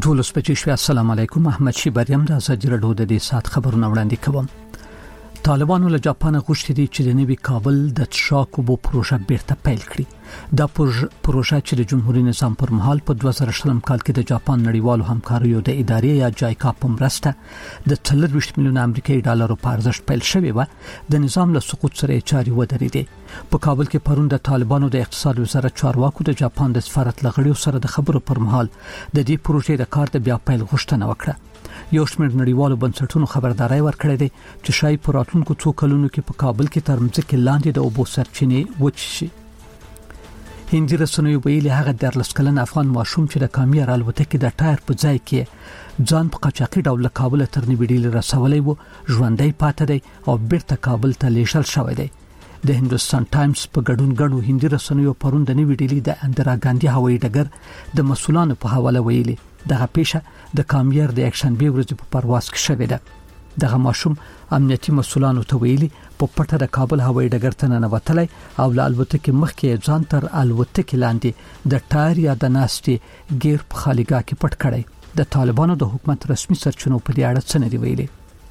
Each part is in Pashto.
ټول سپیشل السلام علیکم. احمد شي بریم د ازادي رادیو د دې سات خبرونه وړاندې کوم. طالبانو له جاپان غوښتي دي چې د نوي کابل د تشاکوبو پروژه بیرته پیل کړي. دا پروژه چې د جمهوریت نظام پر مهال په 2000 کال کې د جاپان نړیوالو همکاریو د ادارې یا جایکا په مرسته د 320 میلیون امریکایي ډالرو په ارزښت پیل شوې و، د نظام له سقوط سره چاري ودرېدې. په کابل کې پرون د طالبانو د اقتصاد وزارت چارواکو د جاپان د سفارت لغړیو سره د خبرو پر مهال د دې پروژې د کار د بیا پیل غوښتنه وکړه. یو شمېر نړیوالو بنسټونو خبرداري ورکړې ده چې شاید په راتلونکو څو کلونو کې په کابل کې تر ځمکې لاندې د اوبو سرچینې وچ شي. هندي رسنیو ویلي هغه د 14 کلن افغان ماشوم چې د کامیار الوتکې د ټایر په ځای کې ځان په قاچاقي ډول له کابل تر نیوډیلی رسولې وو ژوندۍ پاتې دی او بیرته کابل ته لیږل شوی دی. د هندوستان ټایمز په ګډون غنو هندي رسنیو پرون د نیوډیلی د اندرا ګاندی هوایي ډګر د مسولانو په حواله ویلي دغه پیښه د کامیار د اکشن به ورځ په پرواز کې شوې ده. دغه ماشوم امنیتي مسولانو ته ویلي په پټه د کابل هوایي ډګر ته ننوتلی او له الوتکې مخکې ځان تر الوتکې لاندې د ټایر یا د ناستې گیر په خالیګاه کې پټ کړی. د طالبانو د حکومت رسمي سرچینو په دې اړه څه نه دی ویلي.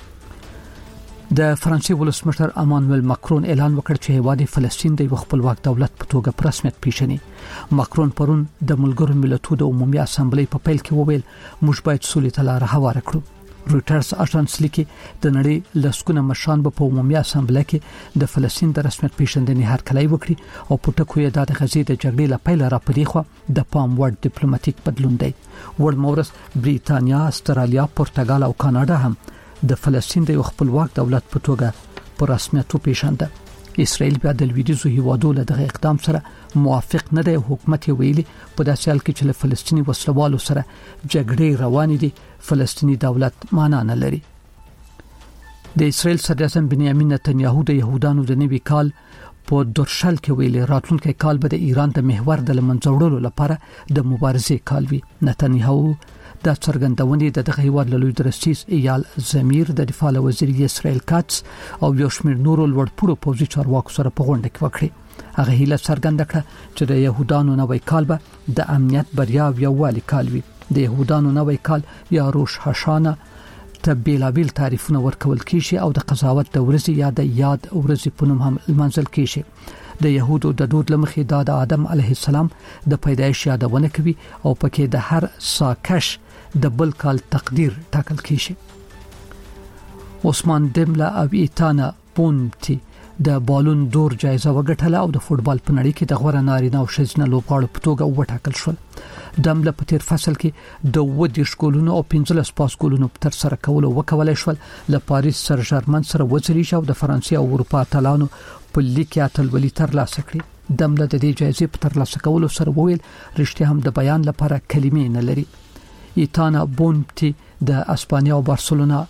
د فرانسې ولسمشر امانوئل ماکرون اعلان وکړ چې هیواد فلسطین د خپلواک دولت په توګه په رسمیت پیژني. ماکرون پرون د ملګرو ملتونو د عمومي اسامبلې په پیل کې وویل موږ باید سولې ته لار هواره کړو. رويټرز اژانس لیکي د نړۍ لسکونه مشران په عمومي اسامبلې کې د فلسطین د رسمیت پیژندنې هرکلی وکړي او په ټکو یې د غزې د جګړې لپاره را پدې خو د پام وړ ډیپلوماټیک بدلون دی. ورمورس بریتانیا، استرالیا، پرتګال او کاناډا هم د فلسطین د خپلواک دولت په توګه په رسمیت پیژنده. اسرائیل بیا د لویدیځو هیوادو له دغه اقدام سره موافق نه دی. حکومت ویلي په داسې حال کې چې له فلسطیني وسلوالو سره جګړې روانې دي فلسطینی دولت معنا نه لري. د اسرائیل صدر اعظم بنیامین نتنیاهو د يهودانو د نوي کال په درشل کې ویلي راتلونکي کال به د ایران د محور د لمنځوړلو لپاره د مبارزې کال وي. نتنیاهو د څرګندونې د دغه هیواد له لوی درستیز ایال زمیر د دفاع وزیر اسرائیل کاتس او یو شمېر نورو لوړپوړو پوځي چارواکو سره په غونډه کې وکړي. هغه هیله څرګنده کړه چې د يهودانو نوی کال به د امنیت، بریا او یووالي کال وي. د يهودانو نوی کال یا روش هاشانا ته بیلابیل تعریفونه ورکول کیږي او د قضاوت د ورځې یا د یاد ورځې په نوم هم لمانځل کیږي. د يهودو د دود لمخې د آدم علیه السلام د پیدایش یادونه کوي او پکې د هر ساکش د بل کال تقدیر ټاکل کیږي. عثمان دمبله او ایتانا پونتی د بالون دور جایزه وګټله او د فوتبال په نړۍ کې د غوړه نارینه او ښځینه لوبغاړو په توګه وټاکل شول. دمبله په تیر فصل کې د 10 ګولونو او 15 پاس ګولونو تر سره کولو وکولای شول. له پاریس سر ژرمن سره وځري او د فرانسې او اروپا اتلانو په لیګ کې اتلولي ترلاسه کړي. دمبله د دې جایزې په ترلاسه کولو سره وویل رښتیا هم د بیان لپاره کلمې نه لري. ایتانا بونتی د اسپانیا او بارسلونا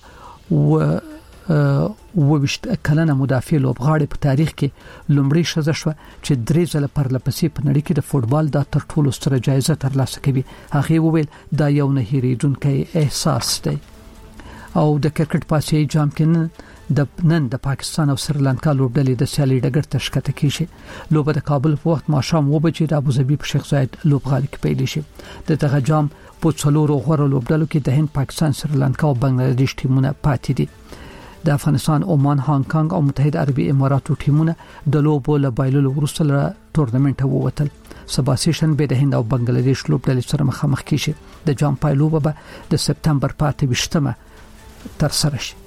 وویشت کلنه مدافع لوبغاړي په تاریخ کې لومړی ښځه شوه چې 3 ځله پرلپسې په نړۍ کې د فوتبال د تر ټولو ستره جایزه ترلاسه کوي. هغه وویل دا یو نه هېریدونکی احساس دی. او د کرکټ په آسیايي جام کې نن د پاکستان او سریلانکا لوبډلې د سیالي ډګر ته ښکته کیږي. لوبه د کابل په وخت ماښام 2 بجې د ابوظبي په شیخ زاید لوبغالي کې پیل شي. د دغه جام په څلورو غوړو لوبډلو کې د هند، پاکستان، سریلانکا او بنگلاديش ټیمونه پاتې دي. د افغانستان، عمان، هانګ کانګ او متحده عربي اماراتو ټیمونه د لوبو له بایللو وروسته له ټورنمنت ووتل. سبا سیشن به د هند او بنگلاديش لوبډلې سره مخامخ کیږي. د جام پایلوبه به د سپتمبر 28 تر سره شي.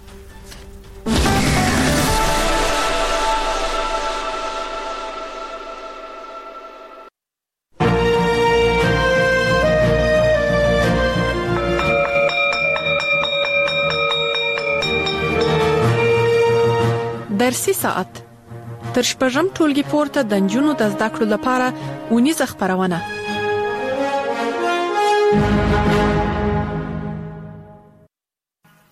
درسي ساعت تر شپږم ټولګي پورته د نجونو د زده کړو لپاره اونیزه خبرونه.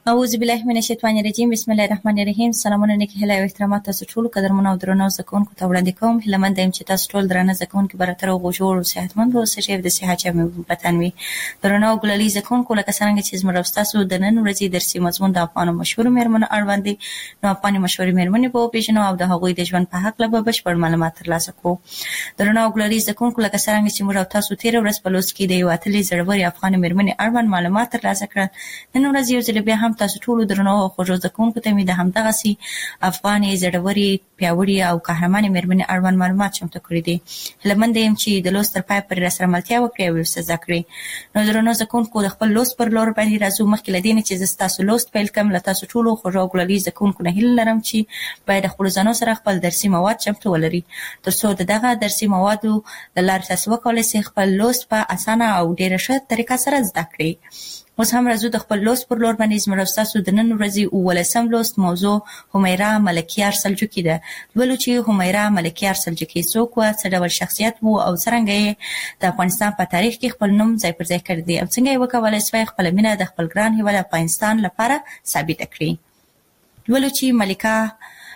اعوذ بالله من الشیطان الرجیم. بسم الله الرحمن الرحیم. سلامونه نیک هیله او احترامات تاسو ټول قدرمن او درنو زکونکو ته وړاندې کوم. هیلمن دیم چې تاسو ټول درنه زکونکو برتر او غوړ او صحتمند او سشي د صحت چمه پتنوي. درنو ګلالي زکونکو لکه څنګه چې زموږ تاسو د نن ورځې درسي مضمون د افغان مشهور مېرمنو اړوند دي. نو افغان مشهور مېرمنې په پیژنو او د هغوی د ژوند په حق له بشپړ معلومات ترلاسه کوو. درنو ګلالي زکونکو لکه څنګه چې موږ تاسو تیر ورځ په لوست کې د یو اتلې زړوري افغان مېرمنې اړوند معلومات ترلاسه کړل. نن ورځ یو ځل بیا هم تاسو ټول درنو او خوږو زکونکو ته مې د همدغه سي افغاني زړوري پیاوړي او قهرمانه مېرمنې اړوند معلومات چمتو کړی دي. هلمند یم چې د لوست تر پای پورې سره ملتیا وکړي او څه کړی. نو درنو زکونکو د خپل لوست پر لور باندې راځو. مخکې لدین چې تاسو لوست پیل کوم له تاسو ټول خوږو ګلالي زکونکو نه هیله لرم چې باید خپل ځانو سره خپل درسي مواد چمتو ولري ترڅو دغه درسي موادو د لارې تاسو وکولای شئ خپل لوست په اسانه او ډیره ښه طریقه سره زده کړئ. اوس هم راځو د خپل لوست پر لور باندې زموږ تاسو د نن ورځې اولسم لوست موضوع همیرا ملکیار سلجوقي ده. ولو چې همیرا ملکیار سلجوقي څوک و، څه ډول شخصیت وو او څنګه د افغانستان په تاریخ کې خپل نوم ځای پر ځای کړی دی او څنګه یې وکولای شوی خپل مینه د خپل ګران هیواد افغانستان لپاره ثابت کړي. ولو چې ملکه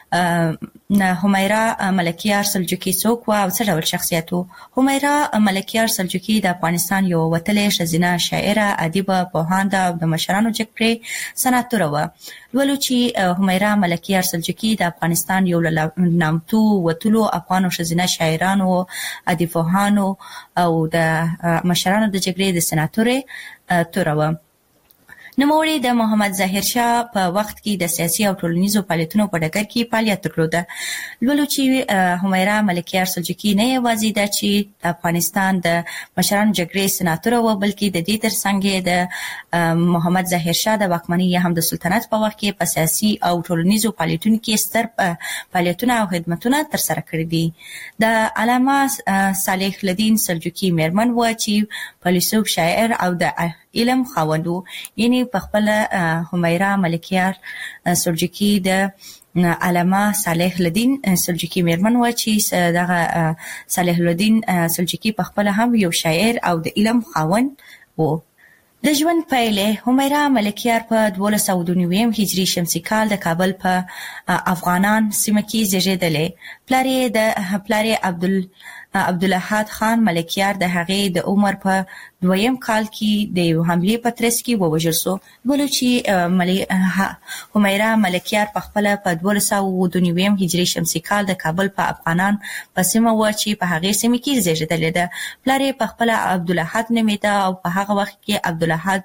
همیرا ملکیار سلجوقي څوک و او څه ډول شخصیت وو. همیرا ملکیار سلجوقي د افغانستان یو وتلې ښځینه شاعره، ادیبه، پوهانده او د مشرانو جګړې سناتوره وه. ولو چې همیرا ملکیار سلجوقي د افغانستان یو نامتو وتلو افغانو ښځینه شاعرانو، ادیبانو او د مشرانو د جګړې د سناتورې توره وه. نوموړي د محمد ظاهر شاه په وخت کې د سیاسي او ټولنیزو فعالیتونو په ډګر کې فعالیت درلوده. لولو چې همیرا ملکیار سلجوقي نه یوازې ده چې د افغانستان د مشرانو جګړې سناتوره وه، بلکې د دې ترڅنګ د محمد ظاهر شاه د واکمنۍ یا هم د سلطنت په وخت کې په سیاسي او ټولنیزو فعالیتونو کې ستر فعالیتونه او خدمتونه ترسره کړي دي. د علامه صالح الدین سلجوقي مېرمن وه چې فیلسوف، شاعر او د علم خاوند و. یعنی په خپل همیرا ملکیار سلجوقي د علامه صالح الدین سلجوقي مېرمن و چې دغه صالح الدین سلجوقي په خپل هم یو شاعر او د علم خاوند و. د ژوند پیلې همیرا ملکیار په 1292 هجري شمسي کال د کابل په افغانان سیمه کې زیږېدلې. پلار یې عبدالاحد خان ملکیار د هغې د عمر په 2م کال کې د یو حملې په ترڅ کې ووژل شو. ولو چې همیرا ملکیار په خپل په 1292 هجري شمسي کال د کابل په افغانان په سیمه و چې په هغې سیمه کې زیږېدلې ده. پلار یې په خپل عبدالاحد نومېده او په هغه وخت کې عبدالاحد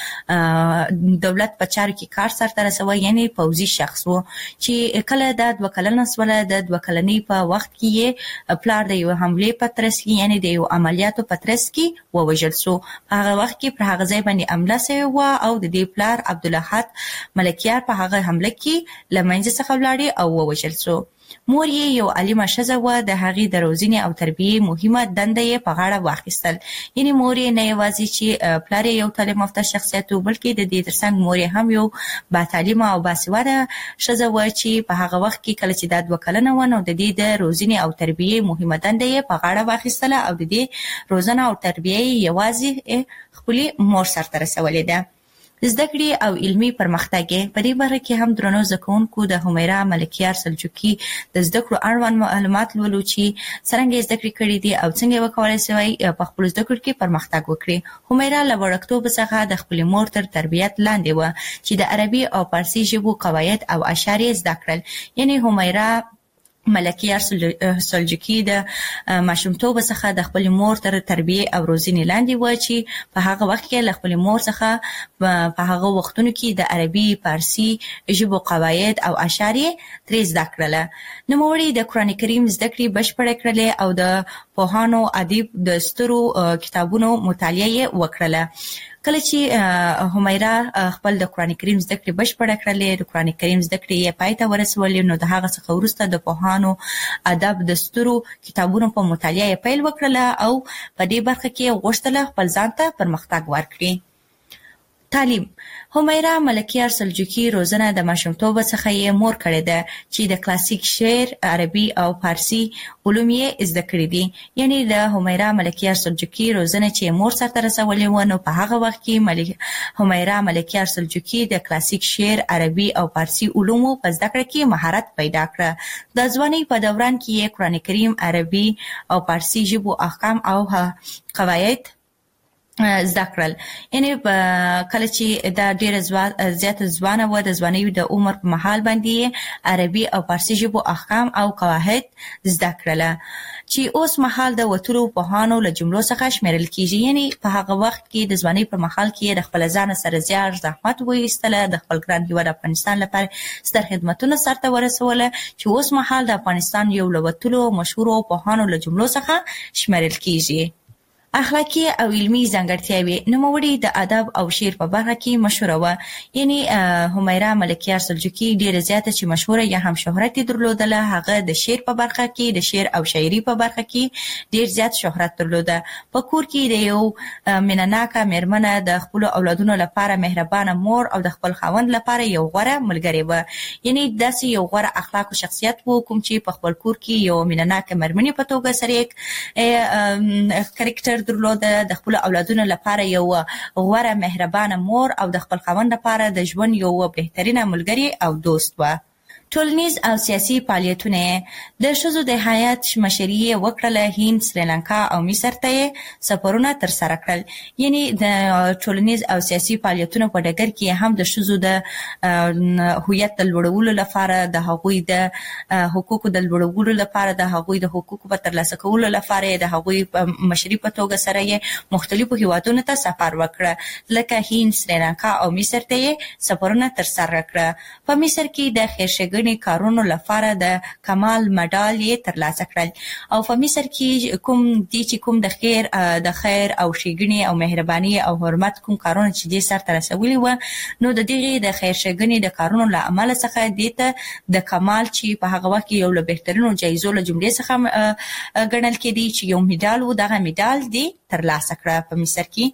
د دولت په چارو کې کار سرته رسوه، یعنی پوځي شخص و چې کله د 2 کلنه سوله د 2 کلنۍ په وخت کې پلار د یو حملې په ترڅ کې یعنی د یو عملیاتو په ترڅ کې ووژل شو. په هغه وخت کې پر هغه ځای باندې حمله شوې وه او د دې پلار عبدالاحد ملکیار په هغه حمله کې له منځه څخه ولاړې او ووژل شو. مور یې یو عالمه ښځه وه، د هغې د روزنې او تربیې مهمه دنده یې په غاړه واخیستل. یعنی مور یې نه یوازې چې پلار یې یو تعلیم یافته شخصیت و، بلکې د دې ترڅنګ مور یې هم یو باتعلیمه او باسواده ښځه وه چې په هغه وخت کې کله چې دا 2 کلنه وه نو د دې د روزنې او تربیې مهمه دنده یې په غاړه واخیستله او د دې روزنه او تربیه یې یوازې خپلې مور سرته رسولې ده. زده کړې او علمي پرمختګ په دې برخه کې هم درنو زکونکو د همیرا ملکیار سلجوقي د زده کړو اړوند معلومات لولو چې څنګه زده کړې کړې دي او څنګه وکولای شي په خپل زده کړو کې پرمختګ وکړي. همیرا له وړکتوب څخه د خپل مور تر تربیت لاندې و چې د عربي او فارسي ژبو قواعد او اشعار زده کړل. یعنی همیرا ملکیار سلجوقي د ماشومتوب څخه د خپل مور تر تربیه او روزنې لاندې و چې په هغه وخت کې له خپل مور څخه په هغه وختونو کې د عربي، فارسي ژبو قواعد او اشعار ترې زده کړل. نوموړي د قرآن کریم زده کړې بشپړه کړلې او د پوهانو، ادیب د سترو کتابونو مطالعه یې وکړله. کله چې همیرا خپل د قرآن کریم زده کړې بشپړه کړلې، د قرآن کریم زده کړې یې پای ته ورسولې، نو د هغه څخه وروسته د پوهانو، ادب د سترو کتابونو په مطالعه یې پیل وکړله او په دې برخه کې غوښتله خپل ځان ته پرمختګ ورکړي. تعلیم. همیرا ملکیار سلجوقي روزنه د ماشومتوب څخه یې مور کړې ده چې د کلاسیک شعر، عربي او فارسی علوم یې زده کړې دي. یعنی د همیرا ملکیار سلجوقي روزنه چې مور سره رسولې و، نو په هغه وخت کې همیرا ملکیار سلجوقي د کلاسیک شعر، عربي او فارسی علومو په زده کړه کې مهارت پیدا کړ. د ځوانۍ په دوران کې یې قرآن کریم، عربي او فارسی ژبو احکام او قواعد زده کړل. یعنی کله چې دا ډیره زیاته ځوانه و، د ځوانۍ د عمر په مهال باندې عربي او فارسی ژبو احکام او قواعد زده کړل چې اوس مهال د وتلو پوهانو له جملو څخه شمیرل کیږي. یعنی په هغه وخت کې د ځوانۍ په مهال کې د خپل ځان سره زیار زحمت وایستله، د خپل ګران هیواد افغانستان لپاره ستر خدمتونه سرته ورسوله چې اوس مهال د افغانستان یو له وتلو مشهورو پوهانو له جملو څخه شمیرل کیږي. اخلاقی او علمی ځانګړتیاوې. نوموړي د ادب او شعر په برخه کې مشهوره و. یعنی همیرا ملکیار سلجوقي ډیره زیاته چې مشهوره یا هم شهرت درلودله، هغه د شعر په برخه کې، د شعر او شاعري په برخه کې ډیر زیات شهرت درلوده. په کور کې د یو مینناکه میرمنه، د خپل اولادونو لپاره مهربانه مور او د خپل خاوند لپاره یو غوره ملګری و. یعنی داسې یو غوره اخلاق او شخصیت و کوم چې په خپل کور کې یو مینناکه میرمنې په توګه سره کریکټر درلوده، د خپل اولادونو لپاره یو غوره مهربانه مور او د خپل خاوند لپاره د ژوند یو بهترینه ملګری او دوست و. ټولنیز او سیاسي فعالیتونه. د ښځو د حیات مشري وکړله. هند، سریلانکا او مصر ته سفرونه ترسره کړل. یعنی د ټولنیز او سیاسي فعالیتونو په ډګر کې هم د ښځو د هویت د لوړولو لپاره، د هغوی د حقوقو د لوړولو لپاره، د هغوی د حقوقو په ترلاسه کولو لپاره، د هغوی مشري په توګه سره یې مختلفو هیوادونو ته سفر وکړه، لکه هند، سریلانکا او مصر ته سفرونه ترسره کړه. په مصر کې د خیرښېګڼې کارونو لپاره د کمال مډال یې ترلاسه کړل. او په مصر کې کوم د خیر او ښېګڼې او مهرباني او حرمت کوم کارونه چې دې سرته رسولي و، نو د دغې د خیر ښېګڼې د کارونو له امله څخه دې ته د کمال چې په هغه وخت کې یو له بهترینو جایزو له جملې څخه ګڼل کېدی چې یو میډال و، دغه میډال دې ترلاسه کړه په مصر کې.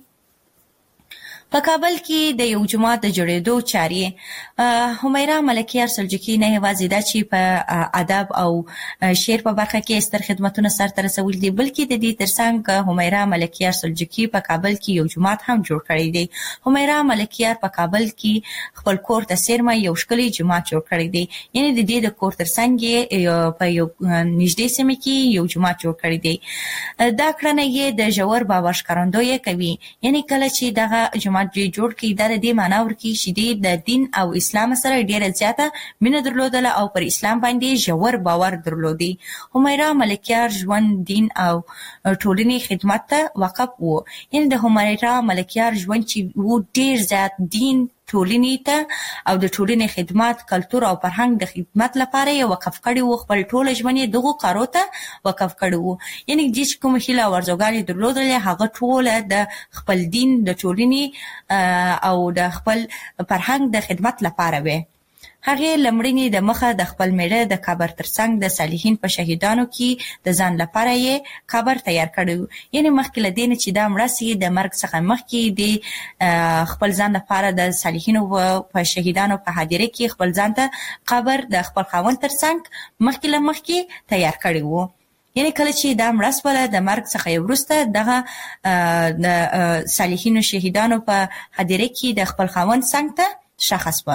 په کابل کې د یو جومات د جوړېدو چارې. همیرا ملکیار سلجوقي نه یوازې دا چې په ادب او شعر په برخه کې ستر خدمتونه سرته رسولي دي، بلکې د دې ترڅنګ همیرا ملکیار سلجوقي په کابل کې یو جومات هم جوړ کړی دی. همیرا ملکیار په کابل کې خپل کور ته څیرمه یو ښکلی جومات جوړ کړی دی. یعنی د دې د کور ترڅنګ په یو نږدې سیمه کې یو جومات جوړ کړی دی. دا کړنه یې د ژور باور ښکارندویي کوي. یعنی کله چې دغه جومات جوړ کړي، دا د دې معنا ورکوي چې د دین او اسلام سره ډیره زیاته مینه درلودله او پر اسلام باندې ژور باور درلودي. همیرا ملکیار ژوند، دین او ټولنې خدمت ته وقف و. یعنی د همیرا ملکیار ژوند چې و ډیر زیات دین، ټولنې ته او د ټولنې خدمت، کلتور او فرهنګ د خدمت لپاره یې وقف کړی و. خپل ټول ژوند یې دغو کارو ته وقف کړی و. یعنی چې کوم هیله او ارزوګانې درلودلې، هغه ټوله د خپل دین، د ټولنې او د خپل فرهنګ د خدمت لپاره وې. هغې لمړنی د مخه د خپل میړه د قبر ترڅنګ د صالحین په شهیدانو کې د ځان لپاره یې قبر تیار کړی. یعنی مخکې له دې نه چې دا مړه سي، د مرګ څخه مخکې د خپل ځان لپاره د صالحینو په شهیدانو په حاضرۍ کې خپل ځان ته قبر د خپل خاوند ترڅنګ مخکې له مخکې تیار کړی و. یعنی کله چې دا مړه سوله، د مرګ څخه وروسته دغه د صالحینو شهیدانو په حاضرۍ کې د خپل خاوند څنګ ته شخص و.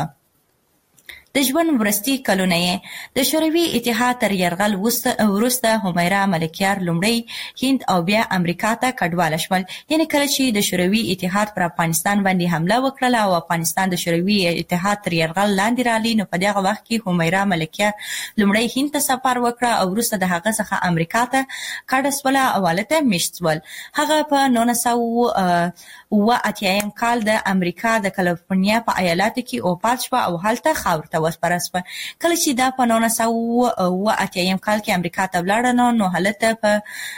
د ژوند وروستي کلونه یې د شوروي اتحاد تر یرغل وروسته همیرا ملکیار لومړی هند او بیا امریکا ته کډواله شول. یعنی کله چې د شوروي اتحاد پر افغانستان باندې حمله وکړه او افغانستان د شوروي اتحاد تر یرغل لاندې رالی، نو په دغه وخت کې همیرا ملکیار لومړی هند ته سفر وکړه او وروسته د هغه څخه امریکا ته کډه سوله او هلته میشت سول. هغه په 1980 کال د امریکا د کالیفورنیا په ایالاتو کې وفات شوه او هلته خاورو ته وسپاره شوه. کله چې دا په 1980 کال کې امریکا ته ولاړه، نو هلته په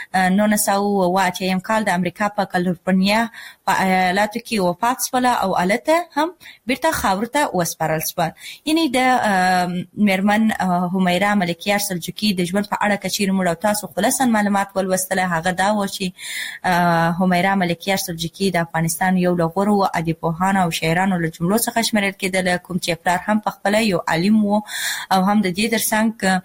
1980 کال د امریکا په کالیفورنیا په ایالاتو کې وفات شوله او هلته هم بیرته خاورو ته وسپارل شوه. یعنی د میرمن همیرا ملکیار سلجوقي د ژوند په اړه که چیرې موږ تاسو خلاصا معلومات ولوستله، هغه دا و چې همیرا ملکیار سلجوقي د افغانستان افغانستان یو له غوره ادیبانو او شاعرانو له جملو څخه شمیرل کېدل، کوم چې پلار هم په خپل یو عالم وو او هم د دې ترڅنګ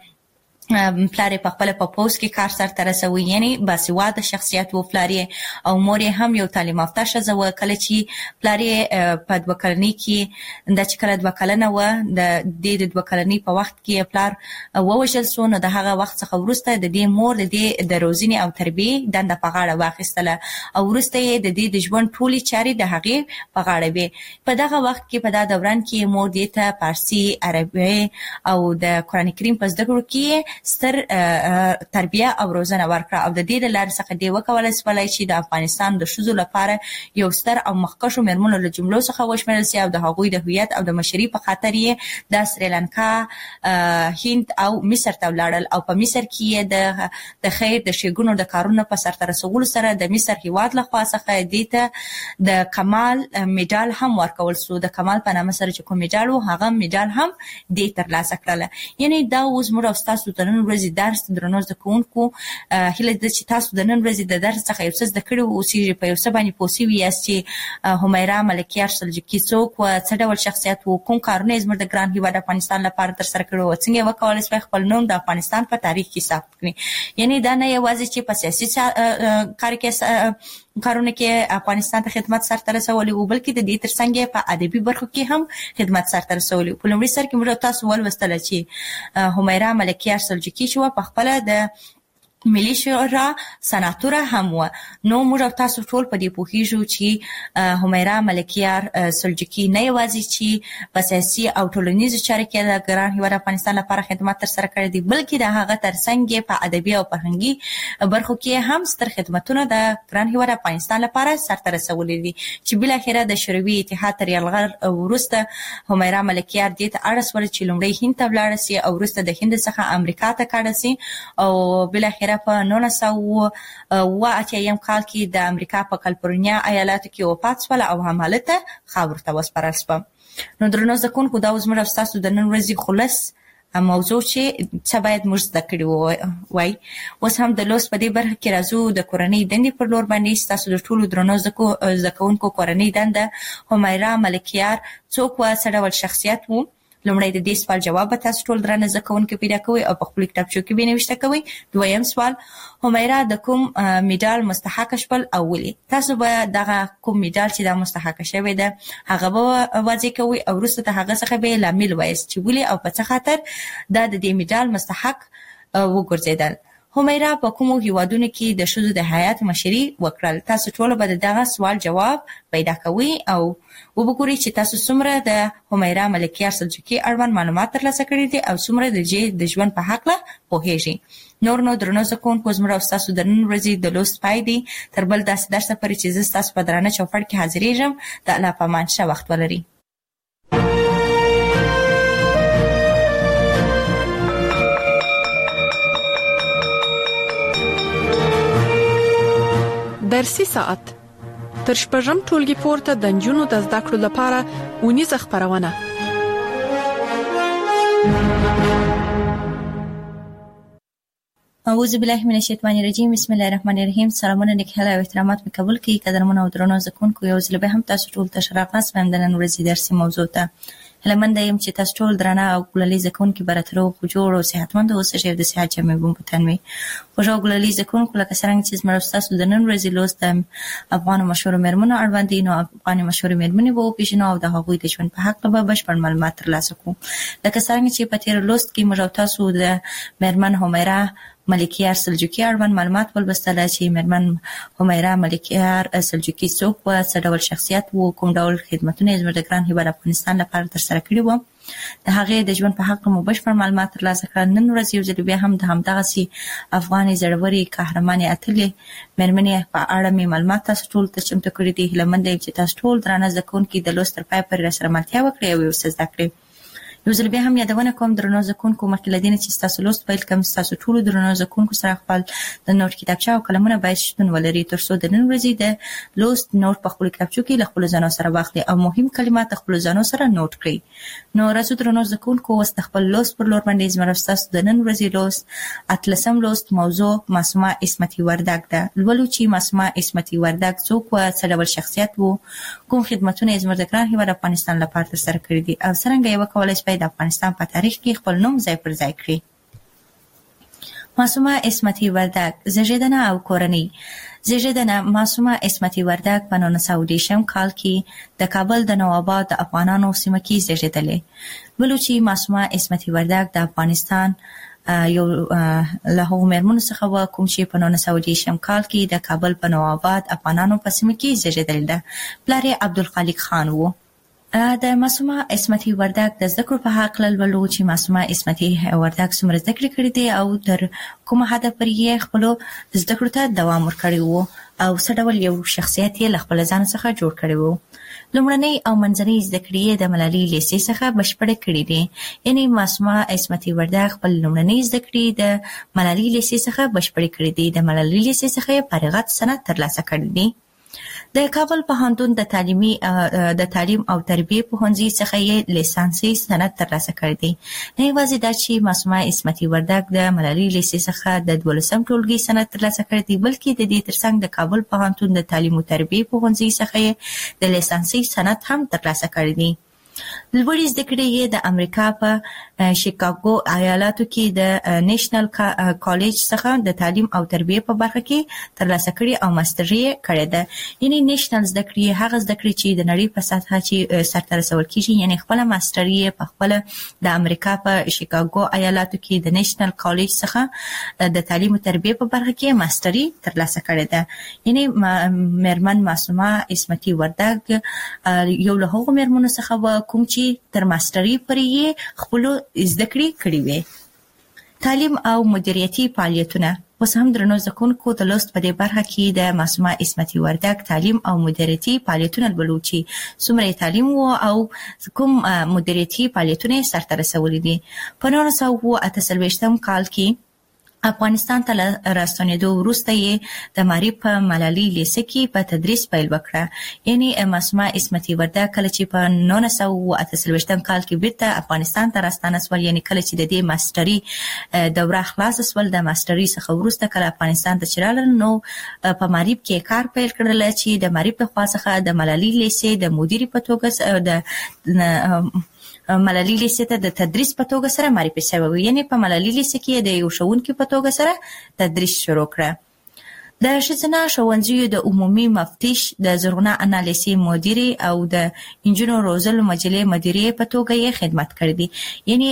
پلار په خپل په پوس کې کار سره رسوي، یعنی باسواده شخصیت وو پلار او مور هم یو تعلیم یافته ښځه وه. کله چې پلار په 2 کلنۍ کې د کله 2 کلنه وه د 2 کلنۍ په وخت کې پلار ووژل شو، نو د هغه وخت څخه وروسته د دې مور د دې د روزنې او تربیې دنده په غاړه واخیستله او وروسته یې د دې د ژوند ټولې چارې د هغې په غاړه وې. په دغه وخت کې په دا دوران کې مور دې ته فارسي، عربي او د قرآن کریم په زده کړو کې ستر تربیه او روزنه ورکړه او د دې لارې څخه دی وکولای شولای چې د افغانستان د ښځو لپاره یو ستر او مخکښو مېرمنو له جملو څخه وشمېرل شي او د هغوی د هویت او د مشرۍ په خاطر یې د سریلانکا، هند او مصر ته ولاړل او په مصر کې د خیر د ښېګڼو د کارونو په سرته رسولو سره د مصر هیواد لخوا څخه دې ته د کمال میډال هم ورکول شو. د کمال په نامه سره چې کوم میډال و هغه میډال هم دې ترلاسه کړله. یعنی دا اوس موږ او ستاسو د نن ورځې درس درنو زده کوونکو هیله ده چې تاسو د نن ورځې د درس څخه یو څه زده کړي اوسئ، په یو څه باندې پوه شوي یاست چې همیرا ملکیار سلجوقي څوک وه، څه ډول شخصیت و، کوم کارونه یې زموږ د ګران هیواد افغانستان لپاره ترسره کړي وو، څنګه یې وکولای شوی خپل نوم د افغانستان په تاریخ کې ثبت کړي. یعنی دا نه یوازې چې په سیاسي کار کې کارونه کې افغانستان ته خدمت سرته رسولي وو، بلکې د دې ترڅنګ په ادبي برخو کې هم خدمت سرته رسولي وو. په لومړي سر کې موږ تاسو ولوستله چې همیرا ملکیار سلجوقي چې وه په خپله د ملي شورا سناتوره هم وه. نو موږ تاسو ټول په دې پوهیږو چې همیرا ملکیار سلجوقي نه یوازې چې په سیاسي او ټولنیزو چارو کې د ګران هیواد افغانستان لپاره خدمت ترسره کړی دی، بلکې د هغه ترڅنګ په ادبي او فرهنګي برخو کې هم ستر خدمتونه د ګران هیواد افغانستان لپاره سرته رسولي دي چې بالاخره د شوروي اتحاد تر یرغل وروسته همیرا ملکیار دې ته اړ شول چې لومړی هند ته ولاړه سي او وروسته د هند څخه امریکا ته کډه سي او بالاخره په 1980 کال کې د امریکا په کالیفورنیا ایالاتو کې وفات شول او همالته خاورو ته وسپارل شوه. نو درنو زده کوونکو دا اوس موږ ستاسو د نن ورځې خلاص موضوع چې څه باید موږ زده کړي وای. اوس هم د لوست په دې برخه کې راځو د کورنۍ دندې پر لور باندې. ستاسو د ټولو درنو زده کوونکو کورنۍ دنده همیرا ملکیار څوک وه، څه ډول شخصیت و؟ لومړی د دې سوال جواب به تاسو ټول درنه زده کوونکي پیدا کوئ او په خپلو کتابچو کې به یې نوشته کوئ. دویم سوال، همیرا د کوم میډال مستحقه شول او ولې؟ تاسو به دغه کوم میډال چې دا مستحقه شوی ده هغه به واضح کوئ او وروسته د هغه څخه به لامل وایاست چې ولې او په څه خاطر دا د دې میډال مستحق وګرځېدل. همیرا په کومو هیوادونو کې د ښځو د حیات مشري وکړل؟ تاسو ټول به دغه سوال جواب پیدا کوئ او وګورئ چې تاسو څومره د همیرا ملکیار سلجوقي اړوند معلومات ترلاسه کړي دي او څومره د ژوند په هکله پوهیږئ. نور نو درنو زده کوونکو زموږ او ستاسو د نن ورځې د لوست پای دی. تر بل داسې درسه پورې چې زه ستاسو په درانه چوپړ کې حاضرېږم. د الله په امان ښه وخت ولرئ. درسي ساعت تر شپږم ټولګي پورته د نجونو د زده کړو لپاره اونیزه خبرونه. اعوذ بالله من الشیطان الرجیم، بسم الله الرحمن الرحیم. سلامونه نیکه او احترامات مې قبول کړئ. قدرمن او درنو زده کوونکو، یو ځل به هم تاسو ټول ته ښه راغلاست د نن ورځې درسي موضوع ته. هیله منده یم چې تاسو ټول درانه او ګلالي زده کوونکي به راته روغ جوړ او صحتمند اوسئ او د صحت جامې به مو په تن وي. خوږ او ګلالي زده کوونکو، لکه څرنګه چې زموږ ستاسو د نن ورځې لوست د افغانو مشهورو مېرمنو اړوند دی، نو افغاني مشهورې مېرمنې به وپېژنو او د هغوی د ژوند په هکله به بشپړ معلومات ترلاسه کړو. لکه څرنګه چې په تېر لوست کې موږ او تاسو د مېرمن همیرا ملکیار سلجوقي اړوند معلومات ولوستله چې مېرمن همیرا ملکیار سلجوقي څوک وه، څه ډول شخصیت و، کوم ډول خدمتونه یې زموږ د ګران هیواد افغانستان لپاره ترسره کړي وو. د هغې د ژوند په هکله مو بشپړ معلومات ترلاسه کړل. نن ورځ یو ځل بیا هم د همدغسې افغانې زړورې قهرمانې اتلې مېرمنې په اړه مې معلومات تاسو ټول ته چمتو کړي دي. هیله منده یم چې تاسو ټول درانه زده کوونکي د لوست تر پایه پورې راسره ملتیا وکړئ او یو څه زده کړئ. یو ځل بیا هم یادونه کوم درنو زکونکو مخکې لدین چې تاسو لوست پیل کوم تاسو ټول درنو زکونکو سره خپل د نوٹ کتابچه او قلمونه باید شتون ولري ترڅو د نن ورځې د لوست نوٹ په خپل کتابچو کې له خپل ځانو سره واخلي او مهم کلمات خپل ځانو سره نوٹ کړئ. نو راځو درنو زکونکو اوس خپل لوست پر لور باندې زموږ تاسو د نن ورځې لوست اتلسم لوست موضوع معصومه عصمتي وردګ ده. لولو چې معصومه عصمتي وردګ څوک و، څه ډول شخصیت وو، کوم خدمتونه یې زموږ د ګران هیواد افغانستان لپاره ترسره کړي دي او څنګه یې وکولای شي د افغانستان په تاریخ کې خپل نوم ځای پر ځای کړي. معصومه عصمتي وردګ زیږیدنه او کورنۍ. زیږیدنه معصومه عصمتي وردګ په 1910 کال کې د کابل د نوآباد د افغانانو سیمه کې زیږیدلې. ولو چې معصومه عصمتي وردګ د افغانستان یو له هغو مېرمنو څخه و کوم چې په 1910 کال کې د کابل په نوآباد افغانانو په سیمه کې زیږیدل ده. پلار یې عبدالخالق خان و. د معصومه عصمتي وردګ د زده کړو په حق لولو چې معصومه عصمتي وردګ څومره زده کړې کړې دي او تر کومه حده پورې یې خپلو زده کړو ته دوام ورکړی و او څه ډول یو شخصیت یې له خپل ځان څخه جوړ کړی و. لومړنۍ او منځنۍ زده کړې یې د ملالۍ لیسې څخه بشپړې کړې دي. یعنې معصومه عصمتي وردګ خپل لومړنۍ زده کړې د ملالۍ لیسې څخه بشپړې کړې دي. د ملالۍ لیسې څخه یې فارغت سند ترلاسه کړی دی. د کابل پوهنتون د تعلیم او تربیه پوهنځي څخه یې لیسانسي سند ترلاسه کړی دی. نه یوازې دا چې معصومه عصمتي وردګ د ملالۍ لیسې څخه د 12 ټولګي سند ترلاسه کړی دی بلکې د دې ترڅنګ د کابل پوهنتون د تعلیم او تربیه پوهنځي څخه یې د لیسانسي سند هم ترلاسه کړی دی. لوړې زده کړې یې د امریکا په شیکاګو ایالاتو کې د نیشنل کالج څخه د تعلیم او تربیه په برخه کې ترلاسه کړې او ماستري یې کړې ده. یعنی نیشنل زده کړې هغه زده کړې چې د نړۍ په سطحه چې سرته رسول کیږي، یعنی خپل ماستري یې په خپل د امریکا په شیکاګو ایالاتو کې د نیشنل کالج څخه د تعلیم او تربیه په برخه کې ماستري ترلاسه کړې ده. یعنی مېرمن معصومه عصمتي وردګ یو له هغو مېرمنو څخه کوم چې تر ماستري پورې یې خپل زده کړې کړې وې. تعلیم او مدیریتي فعالیتونه. اوس هم درنو زکونکو د لوست په دې برخه کې د معصومه عصمتي وردګ تعلیم او مدیریتي فعالیتونه لولو چې څومره تعلیم وو او کوم مدیریتي فعالیتونه سرته رسولي دي. په 1948 کال کې افغانستان ته راستنېدو وروسته یې د معارف په ملالۍ لیسه کې په تدریس پیل وکړه. یعنی معصومه عصمتي وردګ کله چې په 1948 کال کې بیرته افغانستان ته راستانه شول، یعنی کله چې د دې ماستري دوره خلاص شول، د ماستري څخه وروسته کله افغانستان ته چې راغلل نو په معارف کې کار پیل کړل چې د معارف لخوا څخه د ملالۍ لیسې د مدیر په توګه د ملالۍ لیسې ته د تدریس په توګه سره معرفي شوی و. یعنی په ملالۍ لیسې کې د یو ښوونکي په توګه سره تدریس شروع کړه. د ښځینه ښوونځیو د عمومي مفتش، د زرغونه انا لیسې مدیرې او د انجونو روزلو مجلې مدیرې په توګه یې خدمت کړی دی. یعنی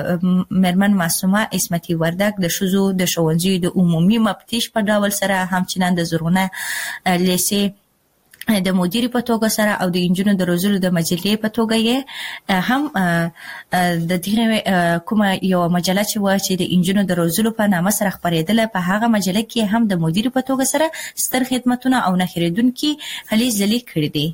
مېرمن معصومه عصمتي وردګ د ښځو د ښوونځیو د عمومي مفتش په ډول سره همچنان د زرغونه لیسې د مدیرې په توګه سره او د انجونو د روزلو د مجلې په توګه یې هم د دې کومه یو مجله چې و چې د انجونو د روزلو په نامه سره خپرېدله، په هغه مجله کې هم د مدیرې په توګه سره ستر خدمتونه او نه هېرېدونکي هلې ځلې کړي دي.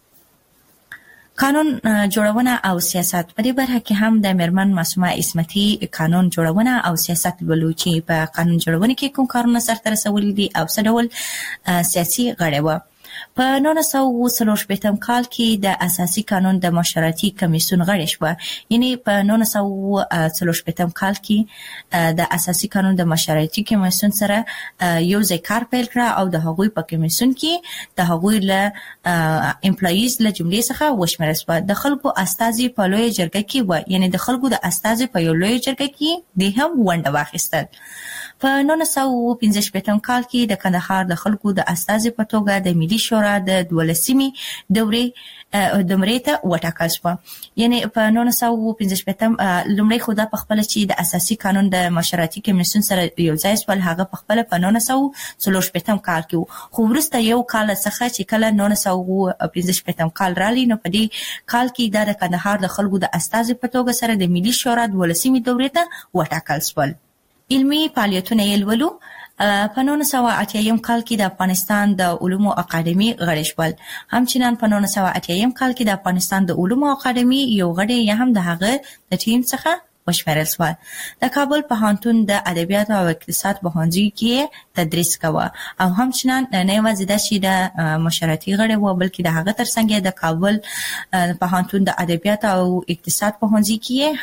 قانون جوړونه او سیاست. په دې برخه کې هم د مېرمن معصومه عصمتي قانون جوړونه او سیاست لولو چې په قانون جوړونه کې کوم کارونه سرته رسولي دي او څه ډول سیاسي غړې وه. په 1940 کال کې د اساسي قانون د مشورتي کمیسیون غړې شوه. یعنی په 1940 کال کې د اساسي قانون د مشورتي کمیسیون سره یو ځای کار پیل کړ او د هغوی په کمیسیون کې د هغوی له امپلایز له جملې څخه وشمېرل شوه. د خلکو استازي په لویه جرګه کې و، یعنی د خلکو د استازي په یو لویه جرګه کې د هم ونډه واخیستل. په 1945 کال کې د کندهار د خلکو د استازي په توګه د ملي شورا د 12مې دورې ته وټاکل شوه. یعنی په 1945 لومړی خو دا په خپله چې د اساسي قانون د مشورتي کمیسیون سره یو ځای شول، هغه په خپله په 1940 کال کې و. خو وروسته یو کال څخه چې کله 1945 کال رالی نو په دې کال کې دا د کندهار د خلکو د استازي په توګه سره د ملي شورا 12مې دورې ته وټاکل شول. علمي فعالیتونه یې لولو. په 1980 کال کې د افغانستان د علومو اکاډمي غړي شول. همچنان په 1980 کال کې د افغانستان د علومو اکاډمي یو غړی هم د هغه د ټیم څخه وشمارل شو. د کابل پوهنتون د ادبیات او اقتصاد پوهنځي کې تدریس کاوه او همچنان نه یوازې د شي د مشرتي غړي و بلکې د هغه ترڅنګ د کابل پوهنتون د ادبیات او اقتصاد پوهنځي کې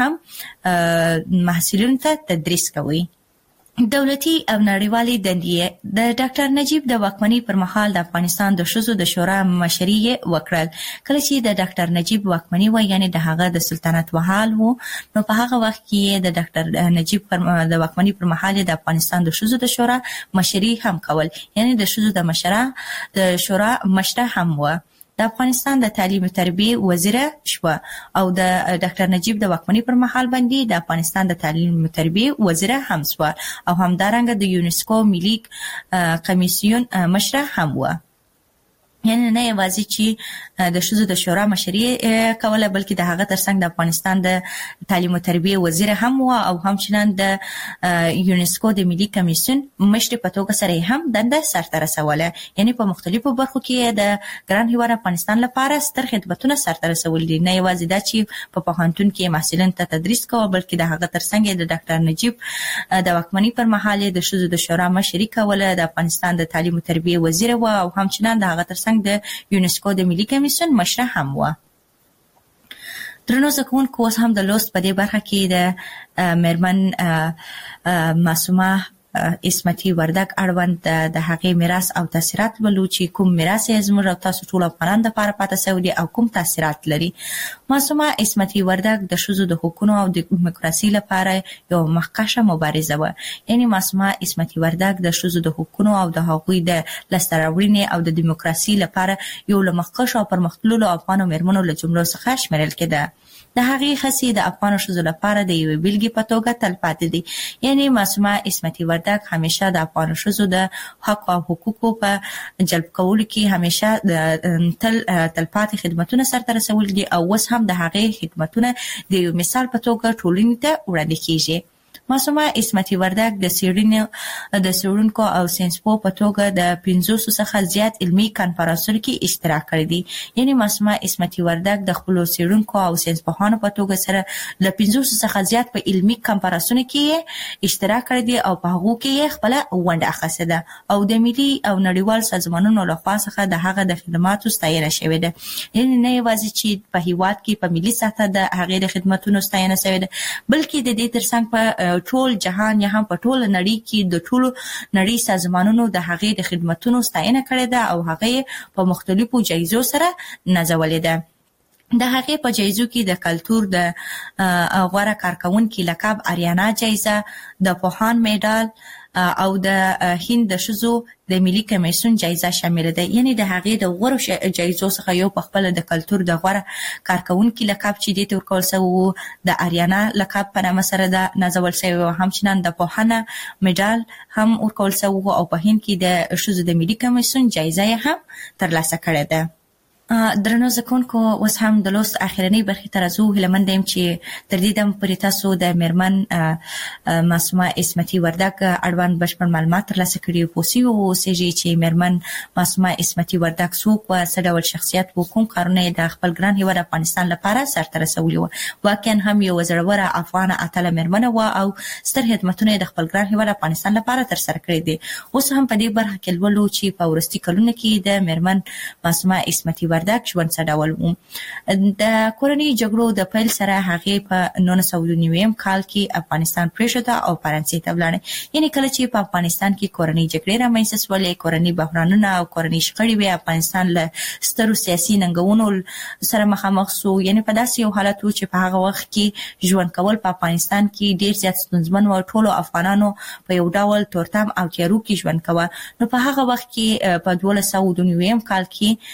هم محصلینو ته تدریس کوي. دولتي او نړیوالي دندې د ډاکټر نجیب د واکمنۍ پر مهال د افغانستان د ښځو د شورا مشري وکړل. کله چې د ډاکټر نجیب واکمنۍ و یعنی د هغه د سلطنت وحال وو، نو په هغه وخت کې د ډاکټر نجیب د واکمنۍ پر مهال د افغانستان د ښځو د شورا مشري هم کول، یعنی د ښځو د شورا مشره هم و. د افغانستان د تعلیم او تربیه وزیر شو او د ډاکټر نجیب د واکمنۍ پر مهال باندې د افغانستان د تعلیم او تربیه وزیر هم شو او همدارنګه د یونسکو ملي کمیسیون مشره هم و. یعنی نه یوازې چې د ښځو د شورا مشري کوله بلکې د هغه ترڅنګ د افغانستان د تعلیم او تربیه وزیر هم و او همچنان د یونسکو د ملي کمیسیون مشر په توګه سره هم دنده سرته رسوله. یعنی په مختلفو برخو کې د ګران هیواد افغانستان لپاره ستر خدمتونه سرته رسول دي. نه یوازې دا چې په پوهنتون کې محصلین ته تدریس کوي بلکې د هغه ترڅنګ د ډاکټر نجیب د واکمنۍ پر مهال د ښځو د شورا مشري کوله، د افغانستان د تعلیم او تربیه وزیر و او همچنان د هغه ترڅنګ د یونسکو د ملي کمیسیون مشره هم و. درنو زکونکو اوس هم د لوست په دې برخه کې د میرمن معصومه اسمتي وردګ اړوند د هغې میراث او تاثیرات ولو چې کوم میراث یې زموږ او تاسو ټول افغانان لپاره پاتې شوی دی او کوم تاثیرات لري. معصومه اسمتي وردګ د ښځو د حقوقو او د دیموکراسي لپاره یو مخکښه مبارزه و. یعنی معصومه اسمتي وردګ د ښځو د حقوقو او د هغوی د لاسته راوړنې او د دیموکراسي لپاره یو له مخکښو او پرمختللو افغانو میرمنو له جملو څخه شمیرل کېده. د هغې هڅې د افغان ښځو لپاره د یوې بیلګې په توګه تلپاتې دي. یعنی معصومه اسمتي وردګ همیشه د افغان ښځو د حق او حقوقو په جلب کولو کې همیشه تلپاتې خدمتونه سرته رسول دي او اوس هم د هغې خدمتونه د یو مثال په توګه ټولنې ته وړاندې کیږي. معصومه اسمتي وردګ د څېړونکو او ساینسپوه په توګه د 500 څخه زیات علمي کانفرانسونو کې اشتراک کړی دی. یعنی معصومه اسمتي وردګ د خپل څېړونکو او ساینسپوهانو په توګه سره ل 500 څخه زیات په علمي کانفرانسونو کې اشتراک کړی دی او په هغه کې خپل ونډه اخیسته ده او د ملي او نړیوال سازمانونو لخوا څخه د هغه د خدماتو ستاینه شوې ده. یعنی نه یوازې چې په هیواد کې په ملي سطح د هغه د خدماتو ستاینه شوې ده بلکې د دې ترڅنګ په ټول جهان یا هم په ټول نړۍ کې د ټولو نړۍ سازمانونو د هغې د خدماتو ستاینه کړې ده او هغه په مختلفو جایزو سره نازولې ده. د هغې په جایزو کې د کلتور د غوره کارکونکي لقب اریانا جایزه، د پوهان میډال او د هند د ښځو د ملي کمیسیون جایزه شامل ده. یعنی د هغې د غوره جایزو څخه یو په خپل د کلتور د غوره کارکونکي لقب چې دې ته ورکول شوی د اریانا لقب په نامه سره د نازول شوی او همچنان د پوهانه میډال هم ورکول شوی او په هند کې د ښځو د ملي کمیسیون جایزه هم ترلاسه کړې ده. درنو زکونکو اوس هم د لوست اخرنی برخې ته راځو. هیلهمند یم چې تر دې دم پورې تاسو د میرمن معصومه اسمتي وردګ اړوند بشپړ معلومات ترلاسه کړي پوه شوي اوسئ چې میرمن معصومه اسمتي وردګ څوک وه، څه ډول شخصیت و، کوم کارونه یې د خپل ګران هیواد افغانستان لپاره سرته رسولي وه. واقعا هم یو زړوره افغانه اتله میرمنه وه او ستر خدمتونه یې د خپل ګران هیواد افغانستان لپاره ترسره کړي دي. اوس هم په دې برخه کې لولو چې په وروستي کلونو کې د میرمن معصومه اسمتي وردګ ژوند څه ډول و. د کورنۍ جګړو د پیل سره هغې په 1999 کال کې افغانستان پرېښود او فرانسې ته ولاړه. یعنی کله چې په افغانستان کې کورنۍ جګړې رامنځته شولې، کورنۍ بحرانونه او کورنۍ شخړې وې، افغانستان له سترو سیاسي ننګونو سره مخامخ شو. یعنی په داسې یو حالت و چې په هغه وخت کې ژوند کول په افغانستان کې ډیر زیات ستونزمن و. ټولو افغانانو په یو ډول تورتم او تیارو کې ژوند کاوه. نو په هغه وخت کې په 1299 کال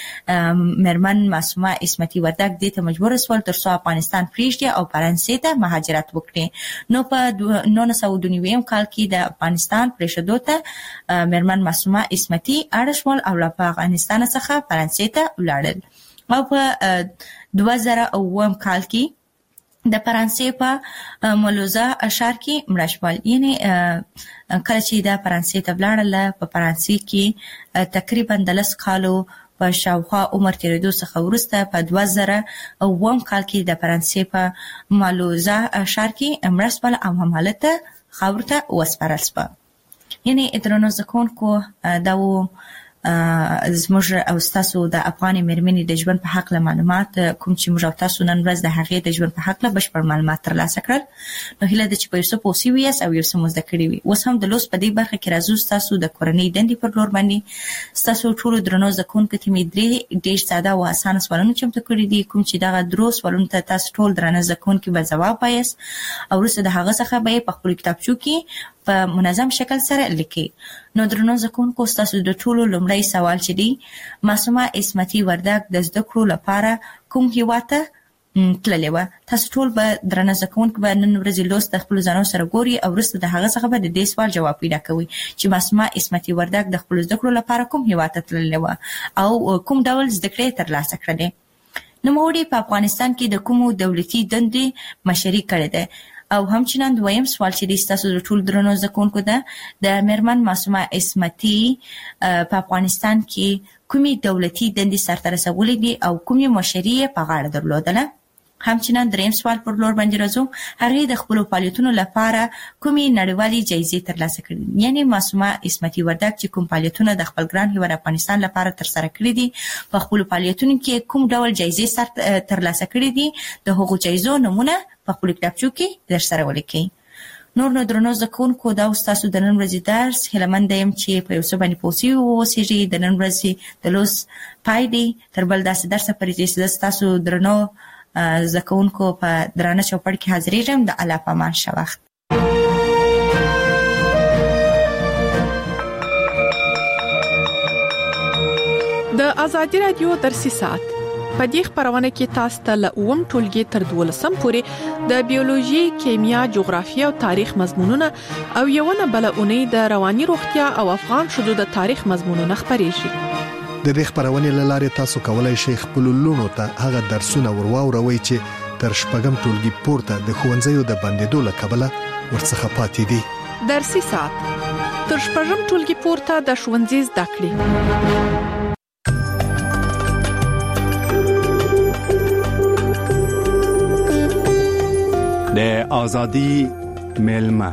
کې میرمن معصومه اسمتي وردګ دې ته مجبور شول ترڅو افغانستان پرېږدي او فرانسې ته مهاجرت وکړي. نو په 1999 کال کې د افغانستان پرېښودو ته میرمن معصومه اسمتي اړ شول او له افغانستان څخه فرانسې ته ولاړل. او په 2009 کال کې د فرانسې په مولوزا ښار کې مړه شول. یعنی کله چې د فرانسې ته ولاړل په فرانسې کې تقریبا 10 کالو په شاوخوا عمر تیریدو څخه وروسته په 2009 کال کې د فرانسې په مولوزا ښار کې مړه شول او همالته خاور ته وسپارل شول. یعنی درنو زکونکو دا زموږ او تاسو د افغان مېرمنې د ژوند په حق له معلومات کوم چې موږ او تاسو نن ورځ د هغې د ژوند په حق له بشپړ معلومات ترلاسه کړل. نو هیله ده چې په یو څه پوه شوي یاست او یو څه مو زده کړي وي. اوس هم د لوست په دې برخه کې راځو تاسو د کورنۍ دندې پر لور باندې. تاسو ټولو درنو زکونکو ته مې ډېر ساده او اسانه سوالونه چمتو کړي دي، کوم چې دغه درو سوالونو ته تاسو ټول درنه زکونکو به ځواب وایاست او وروسته د هغه څخه به په خپل کتابچو کې په منظم شکل سره لیکي. نو درنو زکونکو تاسو د ټولو لومړی سوال چې دی معصومه عصمتي وردګ د زده کړو لپاره کوم هیواد ته تللې وه؟ تاسو ټول به درنه زکونکو به نن ورځې لوست د خپلو ځانونو سره ګوري او وروسته د هغه څخه به د دې سوال جواب پیدا کوي چې معصومه عصمتي وردګ د خپلو زده کړو لپاره کوم هیواد ته تللې وه او کوم ډول زده کړې ترلاسه کړلې. نوموړې په افغانستان کې د کومو دولتي دندې مشري کړې ده؟ او همچنان دویم سوال چې د تاسو د ټول درنو زکونکو ده د میرمن معصومه عصمتي په افغانستان کې کومي دولتي دندې سرته رسولې دي او کومي مشري په غاړه درلودله؟ همچنان دریم سوال پر لور باندې راځو. هغې د خپلو فعالیتونو لپاره کومي نړیوالې جایزې ترلاسه کړې؟ یعنی معصومه عصمتي وردګ چې کوم فعالیتونه د خپل ګران هیواد افغانستان لپاره ترسره کړي دي په خپلو فعالیتونو کې کوم ډول جایزې ترلاسه کړي دي د هغو جایزو نمونه په خپل کتابچو کې درسره ولیکئ. نور نو درنو زکونکو دا تاسو د نن ورځې درس هیلمند یم چې په یو څه باندې پوه شوي واوسېږئ. د نن ورځې د لوست پای دی تر بل داسې درسه پورې چې تاسو درنو زکونکو په درانه چوپړ کې حاضرېږم. د الله په امان ښه وخت. د ازادي رادیو درسي ساعت په دې خبرونه کې تاسو ته له اوم ټولګي تر 12 پورې د بیولوژي، کیمیا، جغرافیه او تاریخ مضمونونه او یو نه بل اونۍ د رواني روغتیا او افغان شذو د تاریخ مضمونونه خبرېږي. د دې خبرونې لاره تاسو کولای شئ خپل لونو ته هغه درسونه ورواوروي چې تر شپږم ټولګي پورته د ښوونځیو د بندیدو له کبله ورڅخه پاتې دي. درسي ساعت تر شپږم ټولګي پورته د ښوونځي زده کړې. د ازادي ملما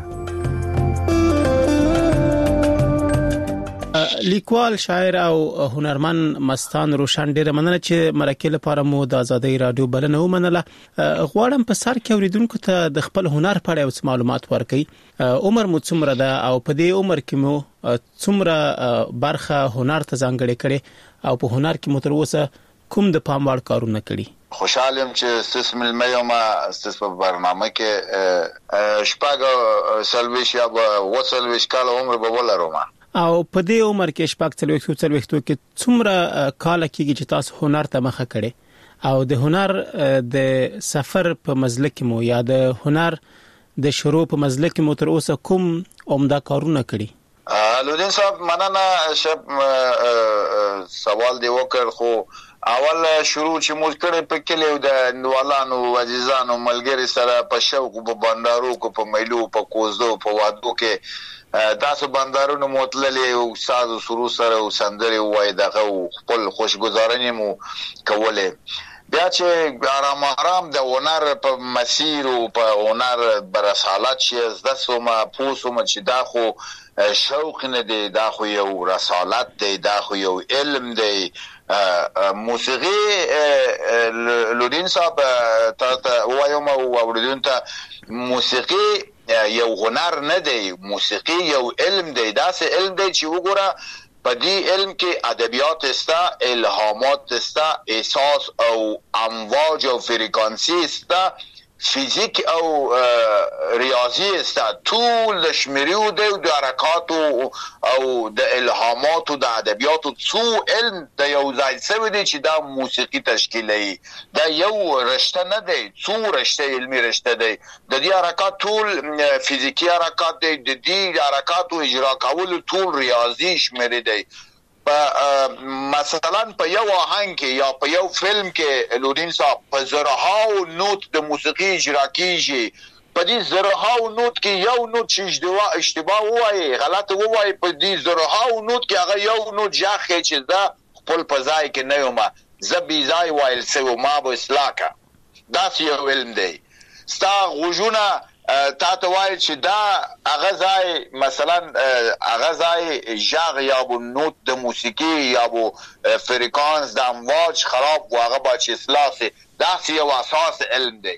لیکوال، شاعر او هنرمن مستان روشن ډیره مننه چې مرکه لپاره مو د ازادي رادیو بلنه ومنله. غواړم په سر کې اوریدونکو ته د خپل هنر په اړه معلومات ورکړئ. عمر مو څومره ده او په دې عمر کې مو څومره برخه هنر ته ځانګړې کړې او په هنر کې مو تر اوسه کوم د پام وړ کارونه کړي؟ خوشحالم چې ستاسو ملمه ما ستاسو په برنامه کې شپږ سلويش یا وسلويش کال عمر به ولرم. او په دې عمر کې شپږ څلوېښتو کې څومره کال کېږي چې تاسو هنر ته مخه کړې او د هنر د سفر په مزله کې مو یا د هنر د شروع په مزله کې مو تر اوسه کوم عمده کارونه کړي؟ لودین صاحب مننه. سوال دی وکړ خو اول شروع چې موږ کړې په کلیو د نوالانو عزیزانو ملګری سره په شوق په بندارو کو په میلو په کوزدو په وادو کې تاسو بندارونو متللې او ساز او سرو سره او سندري وای دغه خپل خوشګذراني مو کوله. بیا چې آرام د هنر په مسیر او په هنر برسالت چې زده سومه پوسوم چې دا خو شوق نه دی، دا خو یو رسالت دی، دا خو یو علم دی. موسیقي لودین صاحب ته وایم او اوریدون ته موسیقي یو هنر نه دی، موسیقي یو علم دی. دا سه علم دی چې وګوره په دې علم کې ادبیات استا، الهامات استا، احساس او امواج او فریکانسی استا، فیزیک او ریاضی استا، ټول د شمیرو د حرکات او د الهامات او د ادبیات څو علم د یو ځای سوي دي چې دا موسیقي تشکیلوي. دا یو رشته نه دی، څو رشته علمي رشته دی. د دې حرکات ټول فیزیکی حرکات دی، د دې حرکات او اجرا کول ټول ریاضي شمیرې دی. مثلا په یو آهنګ کې یا په یو فلم کې لودین صاحب په زرهاو نوت د موسیقي اجرا کیږي. په دې زرهاو نوت کې یو نوت چې اشتباه وایي غلط وایي په دې زرهاو نوت کې هغه یو نوت ځاخه چې دا خپل پزای کې نه یوما زبی زای وایل سو ما به اسلاکا دا یو علم دی. ستا غوجونه تا ته وایي چې دا اغزای مثلا اغزای ژغ یا بو نوت د موسیقي یا بو فریکانس د امواج خراب واغه با چې اصلاح سي دا یو اساس علم دی.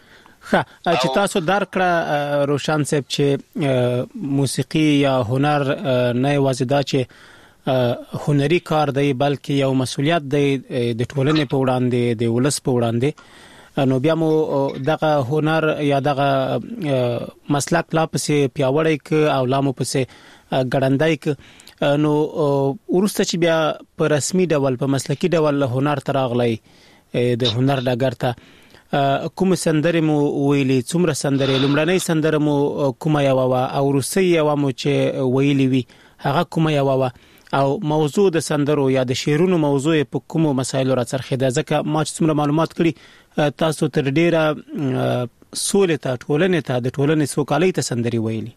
چې تاسو درکړه روشن صاحب چې موسیقي یا هنر نه یوازې دا چې هنري کار دی بلکې یو مسولیت دی د ټولنې په وړاندې د ولس په وړاندې، نو بیا مو دغه هنر یا دغه مسلک لا پسې پیاوړی ک او لا مو پسې ګړندای ک، نو ورسته چې بیا په رسمي ډول په مسلکی ډول هنر تراغلی د هنر ډګر ته کوم سندره مو ویلي، څومره سندره، لومړنۍ سندره مو کومه یو وا او روسي یو مو چې ویلي وي هغه کومه یو وا او موضوع د سندرو یا د شعرونو موضوع په کومو مسایلو را څرخیده؟ ځکه ما چې څومره معلومات کړي تاسو تر ډیره سولې ته ټولنې ته د ټولنې سوکالۍ ته سندري ویلي.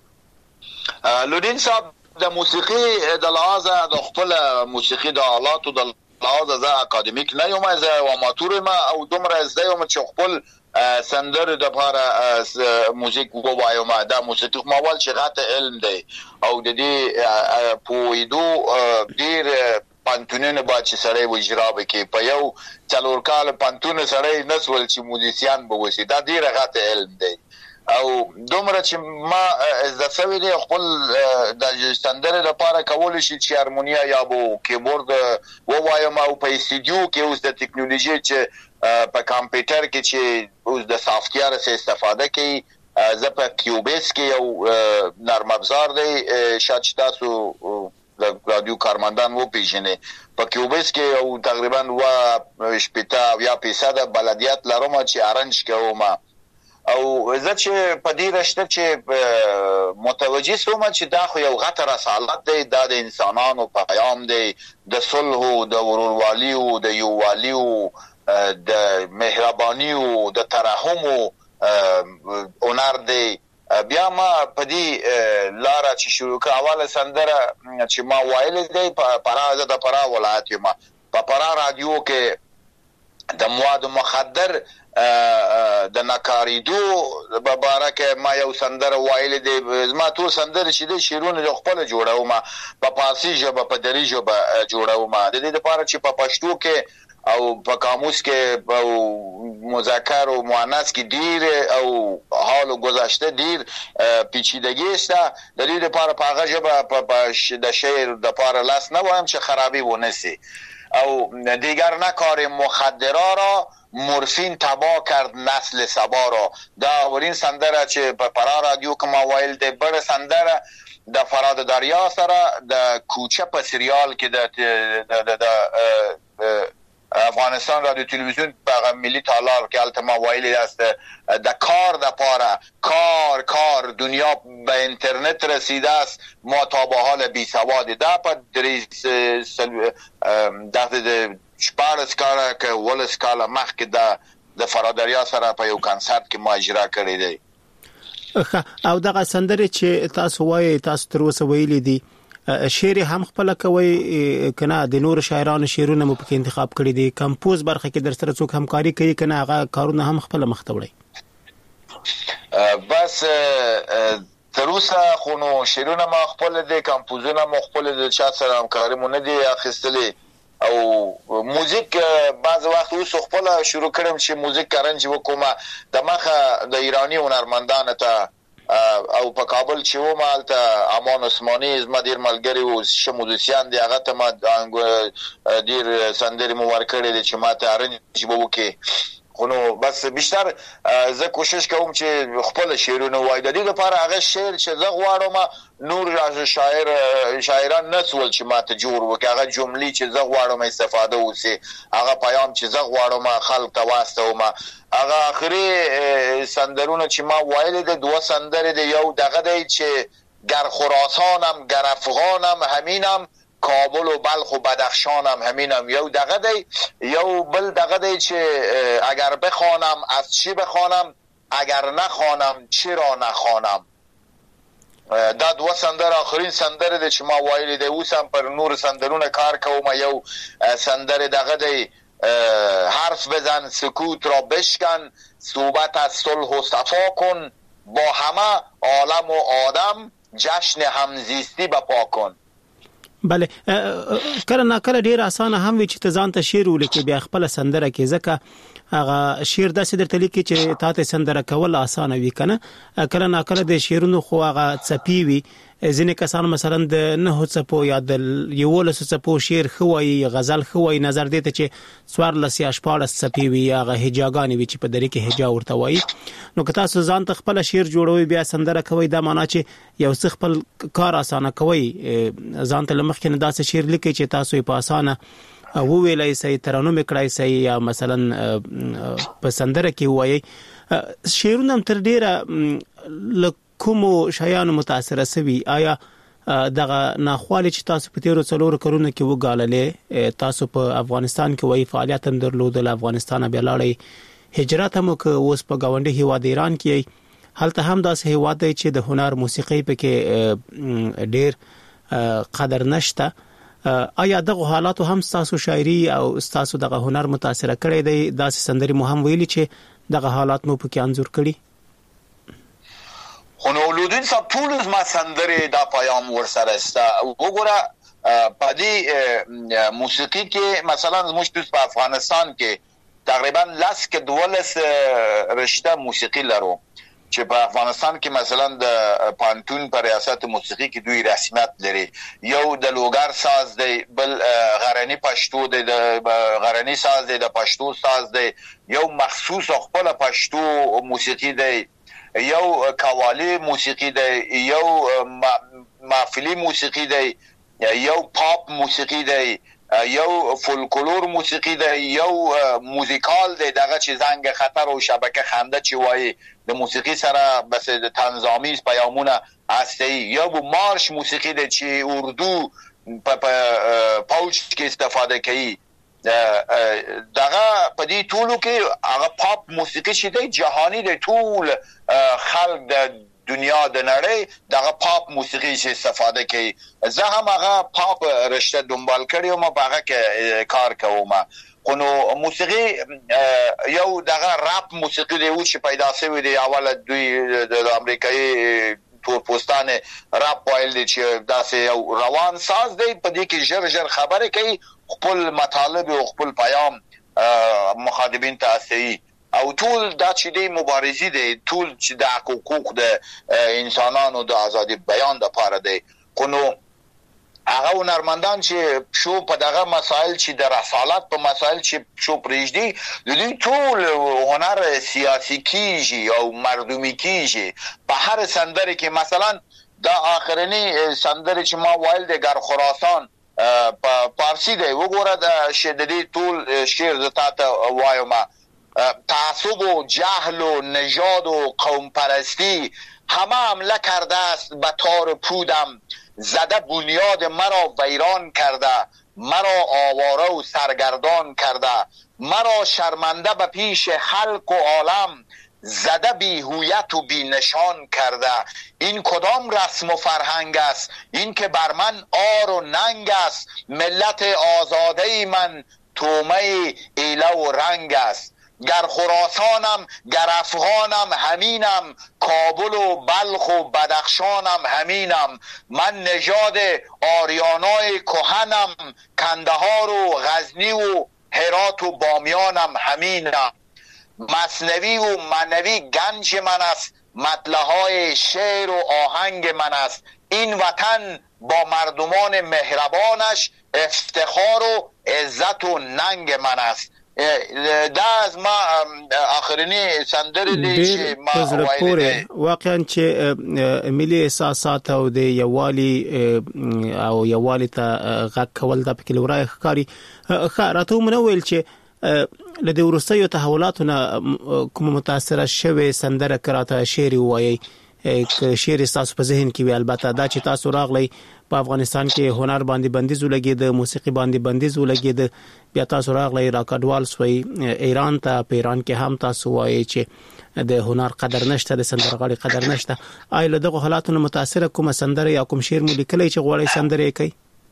لودین صاحب د موسیقي د لحاظه د خپل موسیقي د آلاتو د لحاظه زه اکادمیک نه یم، زه اماتور ما او دومره زده یم چې خپل سندر د لپاره موزیک ووایم. دا موسیقي موال چې غته علم دی او د دې پویدو ډیر پانتونونه با چې سړی و اجرا وکي په یو څلور کال پانتون سړی نسول چې موزیسیان به وسی، دا ډیر غته علم دی او دومره چې ما از د سوي دی خپل د سندره لپاره کول شي چې هارمونیا یا بو کیبورد ووایم او په استودیو کې اوس د ټکنالوژي چې په کمپیوټر کې چې اوس د سافټویر څخه استفاده کوي، زه په کیوبیس کې یو نرم افزار دی شاید تاسو د رادیو کارمندان وو پیژنې، په کیوبیس کې او تقریبا و شپتا یا 500 بلدیات لرم چې ارنج کوم او زه چې په دې رشته چې متوجه سوم چې دا خو یو غټه رسالت دی، دا د انسانانو پیغام دی د صلح، د ورورولۍ او د یووالۍ او د مهرباني او د ترحم هنر دی. بیا ما په دې لاره چې شروع کړ اوله سندره چې ما وایل دی په پرا د پرا ولایت ما په پرا رادیو کې د مواد مخدر د نکاریدو مبارکه ما یو سندره وایل دی. ما ټول سندره چې د شیرونه د خپل جوړاوم په فارسی ژبه په دری ژبه جوړاوم د دې لپاره چې په پښتو کې او په قاموس کې او مذکر او مؤنث کې ډیر او حال او گذشته ډیر پیچیدګي شته. د دې لپاره په هغه ژبه په د شعر د لپاره لاس نه وایم چې خرابي ونسی او دیگر نکار مخدرا را مورفین تباه کرد نسل سبا را. دا اولین سندره چې په پرا رادیو کې ما وایل دی بر سندره د فراد دریا سره د کوچه په سریال کې د افغانستان رادیو تلویزیون په ملي تالار کې التما وایلی است د کار د پاره کار دنیا به اینترنت رسیده است، ما تا به حال بی سواد ده په دریس د شپارس کاله که ولس کاله مخکې د فرادریا سره په یو کنسرت کې ما اجرا کړی دی. او دغه سندره چې تاسو وایي تاسو تر اوسه ویلي دي شعر هم خپل کوي کنه د نور شاعرانو شعرونه مو په انتخاب کړی دي، کمپوز برخه کې در سره څوک همکاري کوي کنه هغه کارونه هم خپل مختوړي؟ بس تر اوسه خو نو شعرونه ما خپل دي، کمپوزونه ما خپل دي، چا سره همکاري مونږ نه دي اخیستلې او موزیک بعض وخت اوس خپل شروع کړم چې موزیک کارنج وکوم د مخه د ایرانی هنرمندانو ته او په کابل چې و مالته امان عثماني زما ډیر ملګری او شمودسیان دی هغه ته ما ډیر سندري مو ورکړې دي چې ما ته ارنج وکي. خو نو بس بیشتر زه کوشش کوم چې خپل شعرونه وای د دې لپاره هغه شعر چې زه غواړم نور شاعران نسول چې ما ته جوړ وکي، هغه جملې چې زه غواړم استفاده وسی، هغه پیام چې زه غواړم خلک ته واستوم. هغه اخري سندرونه چې ما وایل دي دوه سندره دي، یو دغه دی چې گر خراسانم گر افغانم همینم کابل و بلخ و بدخشان هم همینم. یو دغه دی، یو بل دغه دی چې اگر بخوانم از چی بخوانم، اگر نخوانم چرا نخوانم. دا دوه سندر آخرین سندر دی چې ما وایلی دی. اوس هم پر نور سندرونه کار کوم. یو سندر دغه دی حرف بزن سکوت را بشکن، صحبت از صلح و صفا کن، با همه عالم و آدم جشن همزیستی بپا کن. بله، کله نا کله ډیر اسانه هم وي چې ته ځان ته شعر ولیکې بیا خپل سندره کې، ځکه هغه شعر داسې درته لیکي چې تاسو سندره کول اسانه وي کنه. کله نا کله د شعرونو خو هغه څپی وي. ځینې کسان مثلا د نه څپو یا د یولس څپو شعر خوي، غزل خوي، نظر دی ته چې 14 یا 14 څپی وي، هغه هجاګانی وي چې په دری کې هجا ورته وایي. نو که تاسو ځان ته خپل شعر جوړوي بیا سندره کوي، دا معنی چې یو څه خپل کار اسانه کوي. ځان ته لمخ کې نه داسې شعر لیکي چې تاسو یې په اسانه وویلای سي، ترانو میکړای سي، یا مثلا په سندره کې وایي. شعرونه تر ډیره کومو شیانو متاثر سوي؟ آیا دغه ناخوالي چې تاسو په تیرو څلور کلونو کې وګاللې، تاسو په افغانستان کې وایي فعالیت هم درلودل، افغانستان بیا لاړې هجرت هم که اوس په گاونډي هیواد ایران کې هلته هم داسې هیواد دی چې د هنر موسیقي پکې ډیر قدر نشته. آیا دغه حالاتو هم تاسو شاعري او تاسو دغه هنر متاثر کړی دی؟ داسې سندري مو هم ویلي چې دغه حالات مو پکې انځور کړي؟ خو نو لودین صاحب ټول ما سندره دا پیام ورسره است. وګوره په دې موسیقي کې مثلا زموږ په افغانستان کې تقریبا لاس کې 12 رشته موسیقي لرو چې په افغانستان کې مثلا د پانتون پر ریاست موسیقي کې دوی رسمیت لري. یو د لوګر ساز دی، بل غرنی پښتو دی، د غرنی ساز دی، د پښتو ساز دی، یو مخصوص خپل پښتو موسیقي دی، یو قوالی موسیقی دی، یو محفلی موسیقی دی، یو پاپ موسیقی دی، یو فولکلور موسیقی دی، یو موزیکال دی دغه چې زنګ خطر او شبکه خنده چې وایي د موسیقی سره بس د تنظامیز پیامونه هستی، یو مارش موسیقی دی چې اردو په پاوچ کې استفاده کوي. دغه په دې ټولو کې هغه پاپ موسیقي چې دی جهانی دی، ټول خلک د دنیا د نړۍ دغه پاپ موسیقي چې استفاده کوي. زه هم هغه پاپ رشته دنبال کړی وم، په هغه کې کار کوم. خو نو موسیقي یو دغه رپ موسیقي دی چې پیدا شوی دی، اول دوی د امریکایي تورپوستان رپ وایل دی چې داسې یو روان ساز دی، په دې کې ژر خبرې کوي، خپل مطالب او خپل پیام مخاطبین ته رسوي. او ټول دا چې دی مبارزي دی، ټول چې د حقوق د انسانانو د ازادي بیان لپاره دی. خو نو هغه هنرمندان چې شو په دغه مسائل چې د رسالت په مسائل چې شو پرېږدي، د دوی ټول هنر سیاسي کیږي او مردمي کیږي. په هر سندره کې مثلا دا آخرنی سندره چې ما وایل د گر خراسان په پارسی دی، وګوره د شددي ټول شعر زتا ته وایم. تعصب و جهل و نژاد و قوم پرستی همه حمله کرده است به تار پودم، زده بنیاد مرا ویران کرده، مرا آواره و سرگردان کرده، مرا شرمنده به پیش خلق و عالم، زده بی هویت و بی نشان کرده. این کدام رسم و فرهنگ است؟ این که بر من آر و ننگ است، ملت آزاده من تومه ایله و رنگ است. گر خراسانم گر افغانم همینم، کابل و بلخ و بدخشانم همینم. من نژاد آریانای کهنم، کندهار و غزنی و هرات و بامیانم همینم. مثنوی و منوی گنج من است، مطلعهای شعر و آهنگ من است. این وطن با مردمان مهربانش افتخار و عزت و ننگ من است. دا از ما آخرینی سندره دی چې ما وایي واقعا چې ملي احساسات او د یوالي ته غږ کول د پکې لورای ښکاری راته منویل چې لدې ورستیو تحولاتونه کوم متاثر شوه سندره کراته شعر وایي شعر تاسو په ذهن کې وي. البته دا چې تاسو راغلی په افغانستان کې هنر باندې بندیز ولګید، موسیقي باندې بندیز ولګید، بیا تاسو راغلی راکډوال سوی ایران ته. په ایران کې هم تاسو وایي چې د هنر قدر نشته، د سندرغاړي قدر نشته. آیا له دغه حالاتونو متاثر کوم سندره یا کوم شعر مو لیکلی چې غواړئ سندره کوي؟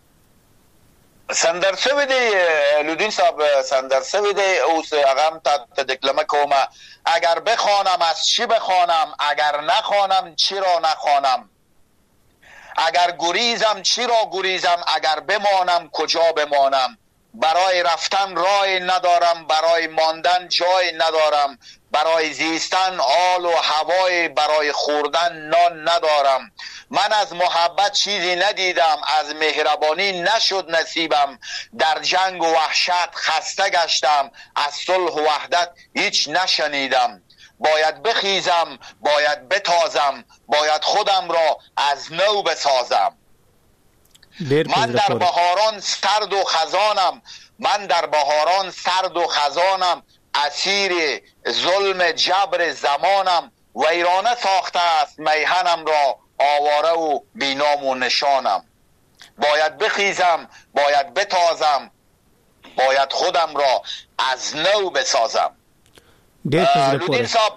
سندر سوی دی لودین صاحب، سندر سوی دی. اوس هغه ته دکلمه کومه: اگر بخوانم از چی بخوانم، اگر نخوانم چی را نخوانم، اگر گریزم چی را گریزم، اگر بمانم کجا بمانم، برای رفتن راه ندارم، برای ماندن جای ندارم، برای زیستن آل و هوای، برای خوردن نان ندارم. من از محبت چیزی ندیدم، از مهربانی نشد نصیبم، در جنگ و وحشت خسته گشتم، از صلح و وحدت هیچ نشنیدم. باید بخیزم، باید بتازم، باید خودم را از نو بسازم. من در بهاران سرد و خزانم، من در بهاران سرد و خزانم، اسیر ظلم جبر زمانم، ویرانه ساخته است میهنم را، آواره و بینام و نشانم. باید بخیزم، باید بتازم، باید خودم را از نو بسازم. لودین صاحب،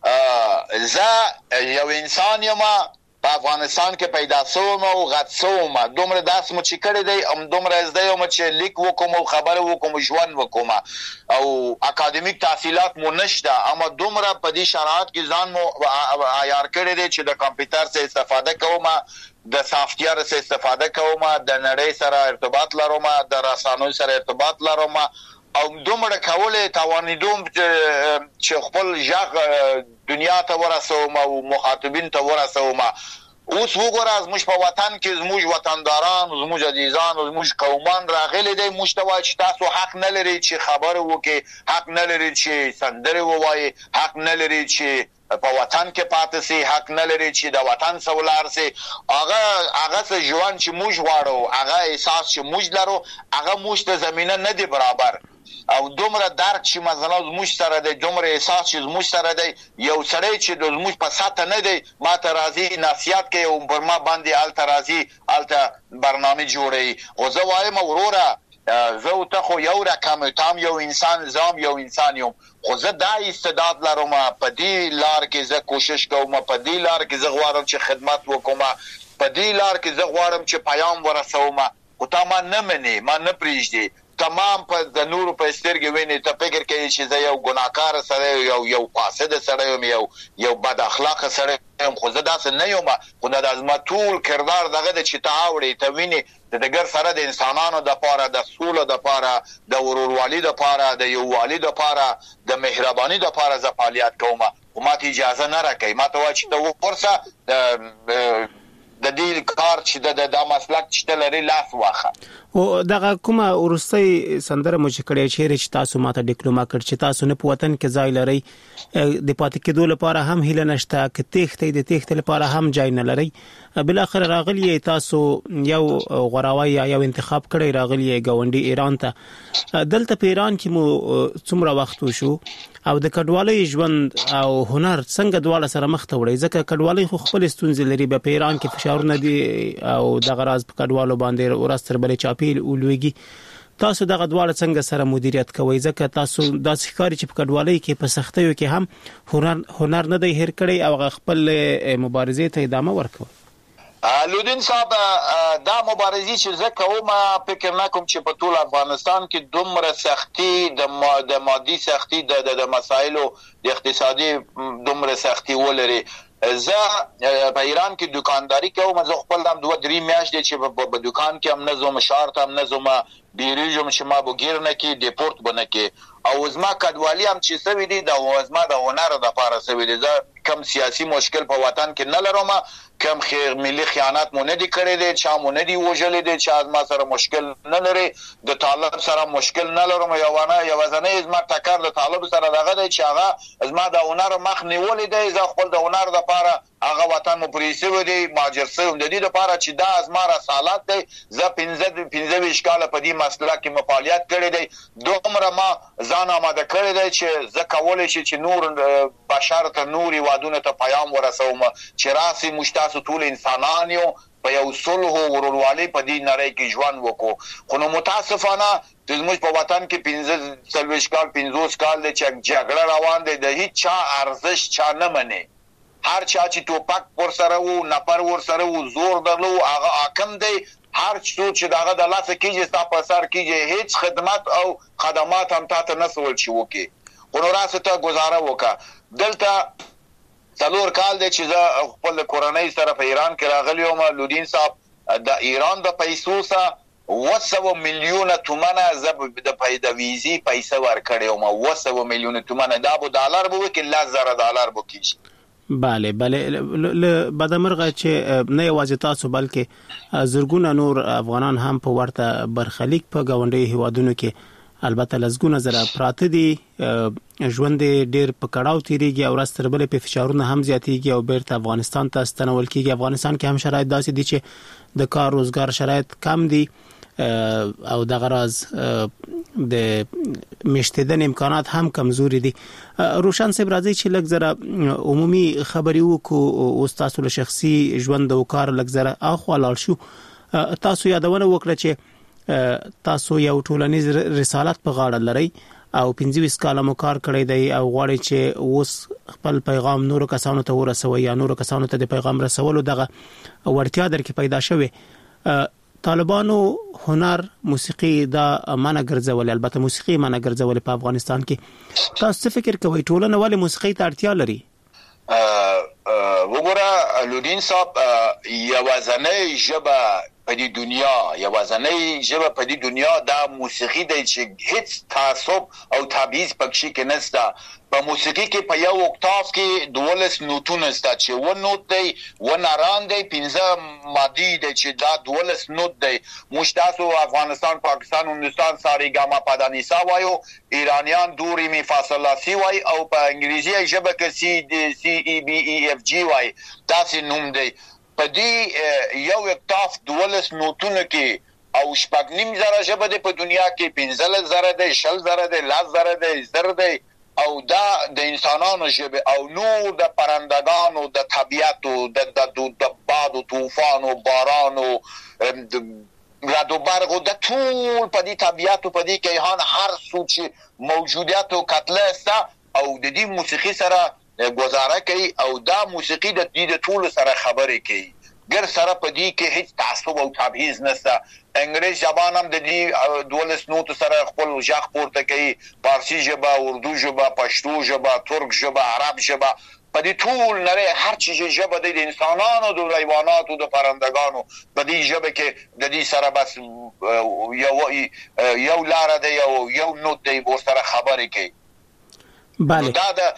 زه یو انسان یم په افغانستان کې پیدا شوم او غټ شوم. دومره داس مو چې کړی دی، دومره زده یم چې لیک وکوم او خبره وکوم، ژوند وکوم، او اکاډمیک تحصیلات مو نشته، اما دومره په دې شرایط کې ځان مو عیار کړی دی چې د کمپیوټر څخه استفاده کوم، د سافټویر څخه استفاده کوم، د نړۍ سره ارتباط لرم، د رسنیو سره ارتباط لرم، او دومره کولای توانیدم چې خپل ژغ دنیا ته ورسوم او مخاطبین ته ورسوم. اوس وګوره زموږ په وطن کې زموږ وطنداران، زموږ عزیزان، زموږ قومان راغلي دي، موږ ته وایي چې تاسو حق نه لري چې خبره وکړي، حق نه لري چې سندره ووایي، حق نه لري چې په وطن کې پاتې سي، حق نه لري چې د وطن سولار سي. هغه څه ژوند چې موږ غواړو، هغه احساس چې موږ لرو، هغه موږ ته زمينه نه دی برابر. او دومره درک چې مثلا زموږ سره دی، دومره احساس چې زموږ سره دی، یو سړی چې د زموږ په ساته نه دی، ما ته راځي نصیحت کوي او پر ما باندې الته راځي، الته برنامه جوړوي. خو زه وایم وروره، زه او ته خو یو رقم، تام یو انسان، زام یو انسان یم، خو زه دا استعداد لرم، په دې لار کې زه کوشش کوم، په دې لار کې زه غواړم چې خدمت وکوم، په دې لار کې زه غواړم چې پیام ورسوم. خو تا ما نه منې، ما نه پرېږدې، تمام په د نورو په سترګې ویني، ته فکر کوي چې زه یو ګناهکار سړی، یو فاسد سړی یم، یو بد اخلاق سړی یم. خو زه داسې نه یم. خو دا زما ټول کردار دغه د چې ته اورې، ته ویني د دګر سره د انسانانو د پاره، د سولې د پاره، د ورورولۍ د پاره، د یووالي د پاره، د مهرباني د پاره زه فعالیت کوم. خو ما ته اجازه نه راکوي، ما ته وایي چې ته ورسه د دې کار چې د مسلک چې لري لاس واخه. او دغه کومه ورستۍ سندره مو چې کړې چې تاسو ماته ډیپلوما کړ چې تاسو نه په وطن کې ځای لري، د پاتې کېدو لپاره هم هیله نشته، کې تېښتې د تېښتې لپاره هم ځای نه لري، بل اخر راغلی تاسو یو غوراوی یا یو انتخاب کړی، راغلی ګاونډي ایران ته. دلته په ایران کې مو څومره وخت وشو او د کډوالۍ ژوند او هنر څنګه دواړه سره مخ ته وړي؟ ځکه کډوالۍ خو خپل ستونزې لري، په ایران کې فشارونه دي او دغه راز په کډوالو باندې ورستر بلې چاپیل اولويږي. تاسو دغه دواړه څنګه سره مدیریت کوئ؟ ځکه تاسو داسې ښکاري چې په کډوالۍ کې په سختیو کې هم هنر نه دی هېر کړی او خپل مبارزې ته ادامه ورکوي. لودین صاحب، دا مبارزې چې زه کوم، فکر نه کوم چې په ټول افغانستان کې دومره سختی، د مادي سختی، د مسایلو د اقتصادي دومره سختی ولري. زه په ایران کې دکانداری کوم، زه خپل هم 2-3 میاشتې چې په دکان کې هم نظم، شارت هم نظم، بیریجم چې ما بغیر نه کې ډیپورت بنه کې، او زما کډوالی هم چې سوي دي د زما د هنر د لپاره سوي دي. زه کم سیاسي مشکل په وطن کې نه لرم، کم ملي خیانت مو نه دي کړی دي، چا مو نه دي وژلې دي، چا ما سره مشکل نه لري، د طالب سره مشکل نه لرم. یو ځنه زما ټکر د طالب سره دغه دی چې هغه زما د هنر مخ نیولې دی. زه خپل د هنر د لپاره هغه وطن مو پریسه ودی ماجر سه د دې لپاره چې دا ازما رسالت دی ز 15 کاله په دې مسله کې مفاعلیت کړی دی دومره ما ځان آماده کړی دی چې ز کولای شي چې نور بشر ته نوري وادونه ته پیغام ورسوم چې راسي مشتاسو ټول انسانان یو په یو صلح او ورورولۍ په دې نړۍ کې ژوند وکړو خو نو متاسفانه د زموږ په وطن کې 15 کال 50 کال د جګړه روان دی د هیڅ چا ارزش چا نه مني هر چا چې توپک ور سره وو نفر ور سره وو زور درلو هغه حاکم دی هر څوک چې داغه د لاسه کیږي تاسو په سر کیږي هیڅ خدمات او خدمات هم تاسو نه سول شي وکي خو نو راسته گزاره وکا دلته څلور کال دی چې زه خپل کورنۍ سره په ایران کې راغلی یم لودین صاحب د ایران د پیسو سره 200 میلیون تومنه زب د پیدا ویزي پیسې ورکړې یم 200 میلیون تومنه دا به ډالر به کې $10,000 به کیږي بله بدمرغه چې نه یوازې تاسو بلکې زرګونه نور افغانان هم په ورته برخلیک په گاونډي هیوادونو کې البته لزګونه زره پراته دي ژوند ډیر په کړهو تیریږي او راستربل په فشارونه هم زیاتیږي او بیرته افغانستان ته ستنول کیږي افغانستان کې هم شرایط داسې دي چې د کار روزګار شرایط کم دي او د غراز د مشتدن امکانات هم کمزوري دي روشن صاحب راځي چې لږ زره عمومي خبري وکړو او تاسو له شخصي ژوند او کار لږ زره اخو لال شو تاسو یادونه وکړه چې تاسو یو ټولنیز رسالت په غاړه لرئ او 15 کاله مو کار کړی دی او غواړي چې اوس خپل پیغام نور کسانو ته ورسوي یا نور کسانو ته د پیغام رسولو دغه ورتیا درکې پیدا شوه طالبانو هنر موسیقي دا معنا ګرځول البته موسیقي معنا ګرځول په افغانستان کې تاسو فکر کوئ ټولنه ولې موسیقي ته اړتیا لري وګوره لودین صاحب یوازنۍ ژبه په دې دنیا یوازنۍ ژبه په دې دنیا دا موسیقي دی چې هیڅ تعصب او تبعیض پکې کې نشته په موسیقي کې په یو اوکتاف کې 12 نوتونه ستا چې و نوت دی و ناران دی 15 مادي دی چې دا 12 نوت دی مشتاسو افغانستان پاکستان هندوستان ساری ګاما پادانیسا وایو ایرانیان دوری می فاصله سی وای او په انګلیسي ژبه کې سی ای بی ای اف جی وای دا سي نوم دی په دې یو اکتاف 12 نوتونه کې او شپږ نیم زره ژبه د په دنیا کې 15 زره دی 60 زره دی 10 زره دی زر دی او دا د انسانانو ژبه او نور د پرندگانو د طبيعت د باد او طوفان او باران او رعد و برق او د ټول په دې طبيعت په دې کې هر څه چې موجودیت او کتله است او د دې موسیقي سره گزاره کوي او دا موسیقي د دې ټول سره خبرې کوي ګر سره په دې کې هیڅ تعصب او تبعیض نشته انګریزي زبان هم د دې 12 نوت سره خپل ژغ پورته کوي فارسی ژبه اردو ژبه پښتو ژبه ترک ژبه عرب ژبه په دې ټول نړۍ هر چیز ژبه د انسانانو د حیواناتو د پرندگانو په دې ژبه کې د دې سره بس یو لار دی یو نوت دی ورسره خبرې کوي بله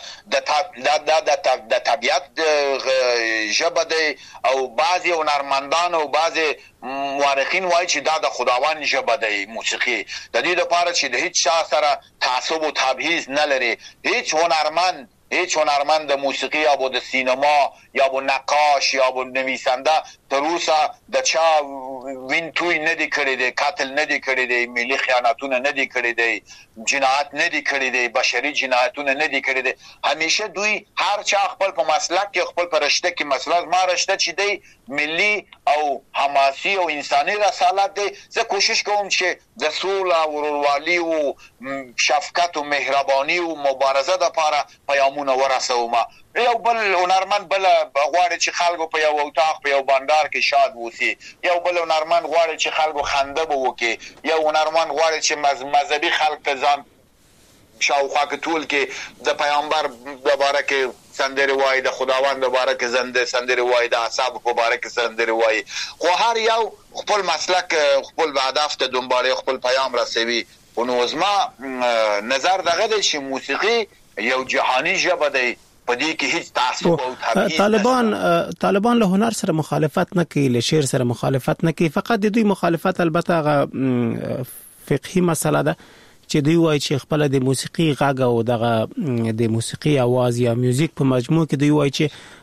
د طبيعت ژبه دی او بعضي هنرمندان او بعضي مورخین وایي چې دا د خداوند ژبه دی موسیقي د دې لپاره چې د هیڅ شا سره تعصب او تبعیض نه لري هیڅ هنرمند د موسیقي یا د سینما یا د نقاش یا د نویسنده تر اوسه د چا وینټوی نه دی کړی دی قتل نه دی کړی دی ملي خیانتونه نه دی کړی دی جنایت نه دی کړی دی بشري جنایتونه نه دی کړی دی همیشه دوی هر چا خپل په مسلک کې خپل په رشته کې مسله ما رشته چې دی ملي او حماسي او انساني رسالت دی زه کوشش کوم چې د صلح او ورورولۍ او شفقت او مهرباني او مبارزه لپاره پیغامونه ورسوم یو بل هنرمند بل غواړي چې خلکو په یو اوتاق په یو بندر کې شاد وسی یو بل هنرمند غواړي چې خلکو خنده وکړي یو هنرمند غواړي چې مذهبي خلک ته ځان شاوخوا کې ټول کې د پیغمبر مبارک سندره وای د خداوند مبارک سندره وای د اصحاب مبارک سندره وای خو هر یو خپل مسلک خپل هدف ته دنباله خپل پیغام رسوي او نو زما نظر دغه د شي موسیقي یو جهانی ژبه دی په دې کې هیڅ تعصب او تبعیض طالبان له هنر سره مخالفت نه کوي له شعر سره مخالفت نه کوي فقط د دوی مخالفت البته فقهي مسله ده چې دوی وایي چې خپل د موسیقي غږ او د موسیقي आवाज یا میوزیک په مجموع کې دوی وایي چې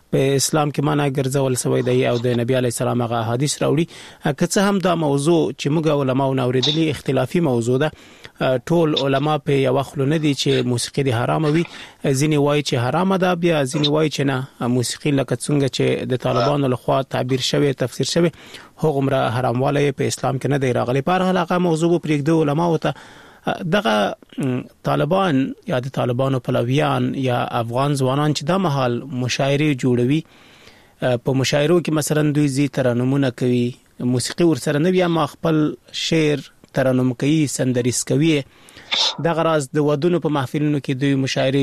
په اسلام کې معنا ګرځول شوی دی او د نبی علی السلام هغه حدیث راوړي که څه هم دا موضوع چې موږ علماء نوریدلي اختلافي موضوع ده ټول علما په یو خلو نه دي چې موسیقي د حرام وي ځینی وایي چې حرام ده بیا ځینی وایي چې نه موسیقي لکه څنګه چې د طالبانو لخوا تعبیر شوی تفسیر شوی هغه حرامواله په اسلام کې نه دی راغلی په هر حال هغه موضوع پرېږدو علما وته دغه طالبان یا د طالبانو پلویان یا افغان ځوانان چې د مهال مشاعره جوړوي په مشاعرو کې مثلا دوی زی ترانمونه کوي موسیقي ورسره نه بیا ما خپل شعر ترانم کوي سندریس کوي د غراز د ودونو په محفلونو کې دوی مشاعره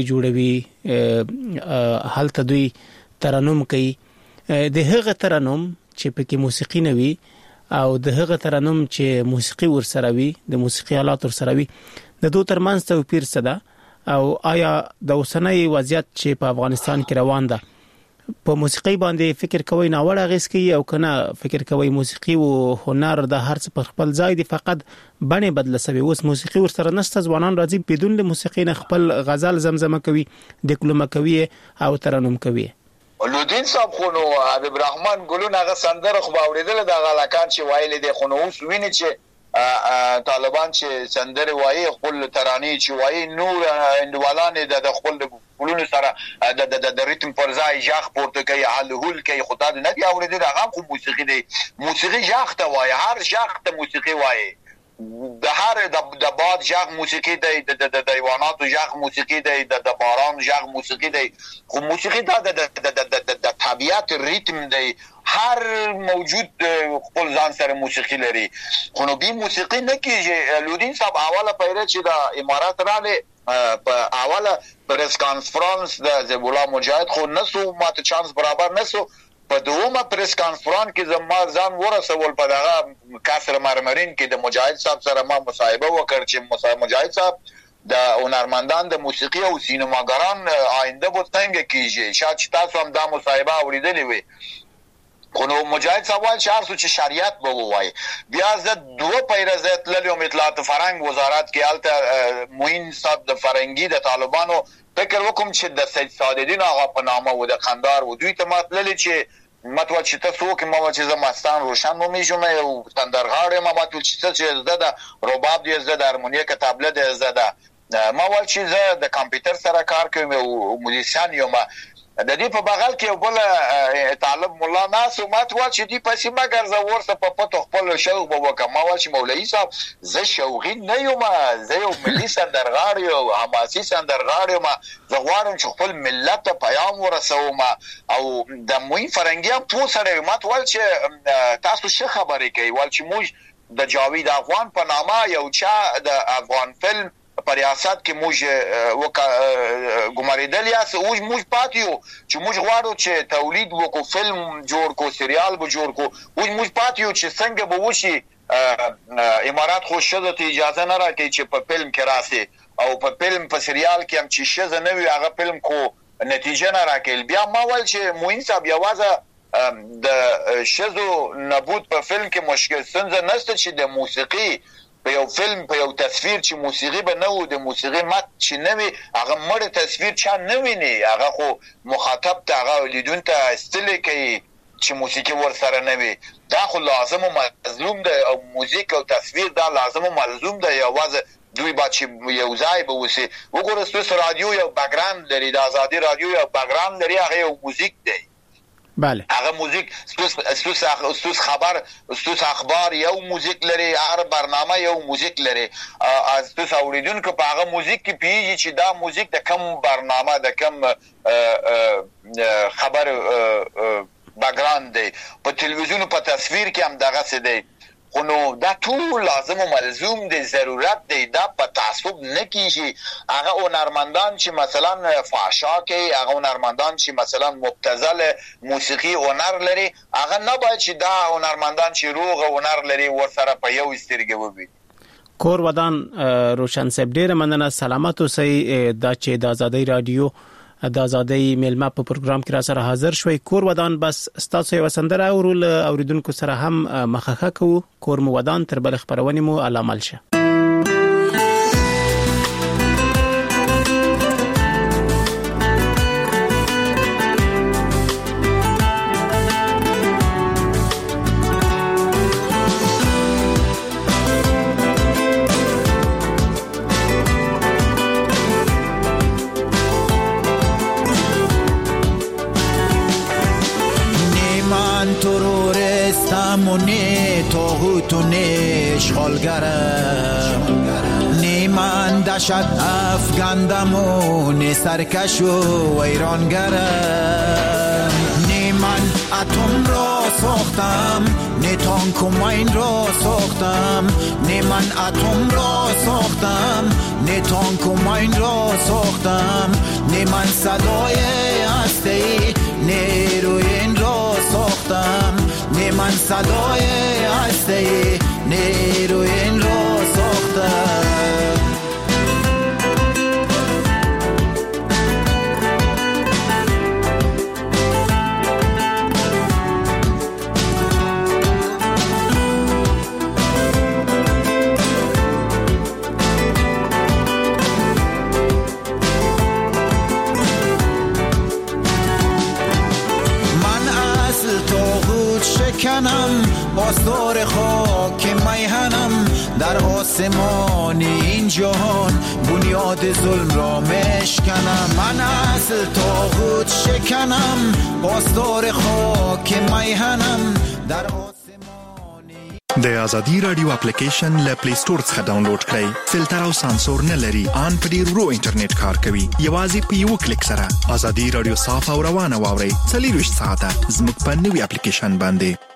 جوړوي حالت دوی ترانم کوي د هغه ترانم چې پکې موسیقي نه وي او د هغه ترانم چې موسیقي ورسره وي د موسیقي آلات ورسره وي د دوه ترمنځ توپیر څه ده او آیا د اوسنۍ وضعیت چې په افغانستان کې روان ده په موسیقي باندې فکر کوي نه وړ اغیز کوي او کنه فکر کوي موسیقي او هنر د هر څه په خپل ځای دی فقط باندې بدل شوی اوس موسیقي ورسره نشته ځوانان راځي بدون له موسیقي نه خپل غزل زمزمه کوي دکلمه کوي او ترانم کوي لودین صاحب خو نو حبیب الرحمن ګلون هغه سندره خو اوریدل د غلاکان چې وایل دي خو نو اوس ویني چې طالبان چې سندره وایي خپل ترانه چې وایي نور اندوالان د خپل ګلونو سره د ریتم پر ځای ژغ پورته کوي حلول کوي خدای نه دی اوریدل هغه خو موسیقي دی موسیقي ژغ ته وایي هر ژغ ته موسیقي وایي د هر د باد ژغ موسیقي دی د حیواناتو ژغ موسیقي دی د باران ژغ موسیقي دی خو موسیقي د طبیعت ریتم دی هر موجود خپل ځان سره موسیقي لري خو نو به موسیقي نه کیږي لودین صاحب اوله پیره چې د امارات رااله په اوله پریس کانفرنس د زبولا مجاهد خو نسو ماته چانس برابر نسو په دومره پریس کانفرنس کې زما ځان ورسول په دغه کاسر مرمرین کې د مجاهد صاحب سره ما مصاحبه وکړ چې مجاهد صاحب د هنرمندان د موسیقي او سینماګران آینده به څنګه کیږي شاید تاسو هم دا مصاحبه اوریدلې وي خو نو مجاهد صاحب وایي چې شریعت به وایي بیا زه دوه پیرزت للیوم اطلاعات فرهنګ وزارت کې الته موین صاحب د فرنګي د طالبانو فکر وکم چې د سید سعدالدین آقا په نامه و د قندار و دوی ته مطلب چې متوجه چې تاسو کې ما چې زمستان روشن مو میجوم یو تندرغاړې ما متوجه چې زده د رباب دی زده د هارمونیه کې تابله دی زده ما ول چې زه د کمپیوټر سره کار کوم او موزیسین یم د دې په بغل کې بل طالب مولا ناس او مات وا چې دی پسې ما ګرځا ورسه په پټو خپل شوق به وکم ما وا چې مولوی صاحب زه شوقي نه یم زه یو ملي سندرغاړی او حماسي سندرغاړی ما زه غواړم چې خپل ملت ته پیغام ورسوم او د موي فرنګیا په سره مات ول چې تاسو څه خبرې کوي ول چې موږ د جاوید افغان په نامه یو چا د افغان فلم په ریاست کې موږ ګماریدل یا موږ پاتیو چې موږ غواړو چې تولید وکړو فلم جوړ کو سریال به جوړ کو موږ پاتیو چې څنګه به وشي امارات خو شته ته اجازه نه راکړي چې په فلم کې راسي او په فلم په سریال کې هم چې شته نه وي هغه فلم کو نتیجه نه راکړي بیا ما ول چې موین صاحب یوازې د شذو نبود په فلم کې مشکل څنګه نشته چې د موسیقي په یو فلم په یو تصویر چې موسیقي به نه و د موسیقي مت چې نه وي هغه مړ تصویر چا نه ویني هغه خو مخاطب ته هغه لیدون ته استل کوي چې موسیقي ورسره نه وي دا خو لازم او ملزوم ده او موزیک او تصویر دا لازم او ملزوم ده یوازې دوی با چې یو ځای به وسی وګوره ستاسو رادیو یو بیکګراوند لري د ازادي رادیو یو بیکګراوند لري هغه یو موزیک دی بله هغه موزیک ستوس خبر ستوس اخبار یو موزیک لري هر برنامه یو موزیک لري از ستوس اوریدونکو په هغه موزیک کې پیږي چې دا موزیک د کم برنامه د کم خبر بیکګراوند دی په تلویزیون په تصویر کې هم دغه څه دی خو نو دا ټول لازم او ملزوم دی ضرورت دی دا په تعصب نه کیږي هغه هنرمندان چې مثلا فحشا کوي هغه هنرمندان چې مثلا مبتذل موسیقي هنر لري هغه نه باید چې دا هنرمندان چې روغ هنر لري ورسره په یو سترګې وبي کور ودان روشن صاحب ډیر مننه سلامت اوسئ دا چې د ازادي رادیو د ازادي میلمه په پروګرام کې را سره حاضر شوي کور ودان بس ستاسو یو سندره اورول اوریدونکو سره هم مخخه کوو کور مو ودان تر بل خبرونه مو علامل شه طاغوت و نشغالگرم نی من دشت افگندم و نی سرکش و ویرانگرم نی من اتم را ساختم نی تانک و ماین را ساختم نی من اتم را ساختم نی تانک و ماین را ساختم نی من صدای هستی نیروی این را ساختم نی من صدای هستی نیروی این را ساختم کنم آستار خاک میهنم در آسمان این جهان بنیاد ظلم را مشکنم من اصل طاغوت شکنم آستار خاک میهنم در آسمان د آزادی رادیو اپلیکیشن له پلی سٹور څخه ډاونلوډ کړئ فلټر او سانسور نه لري ان په ډیر ورو انټرنیټ کار کوي یوازې په یو کلیک سره آزادی رادیو صاف او روانه واوري 24 ساعته زموږ په نوې اپلیکیشن باندې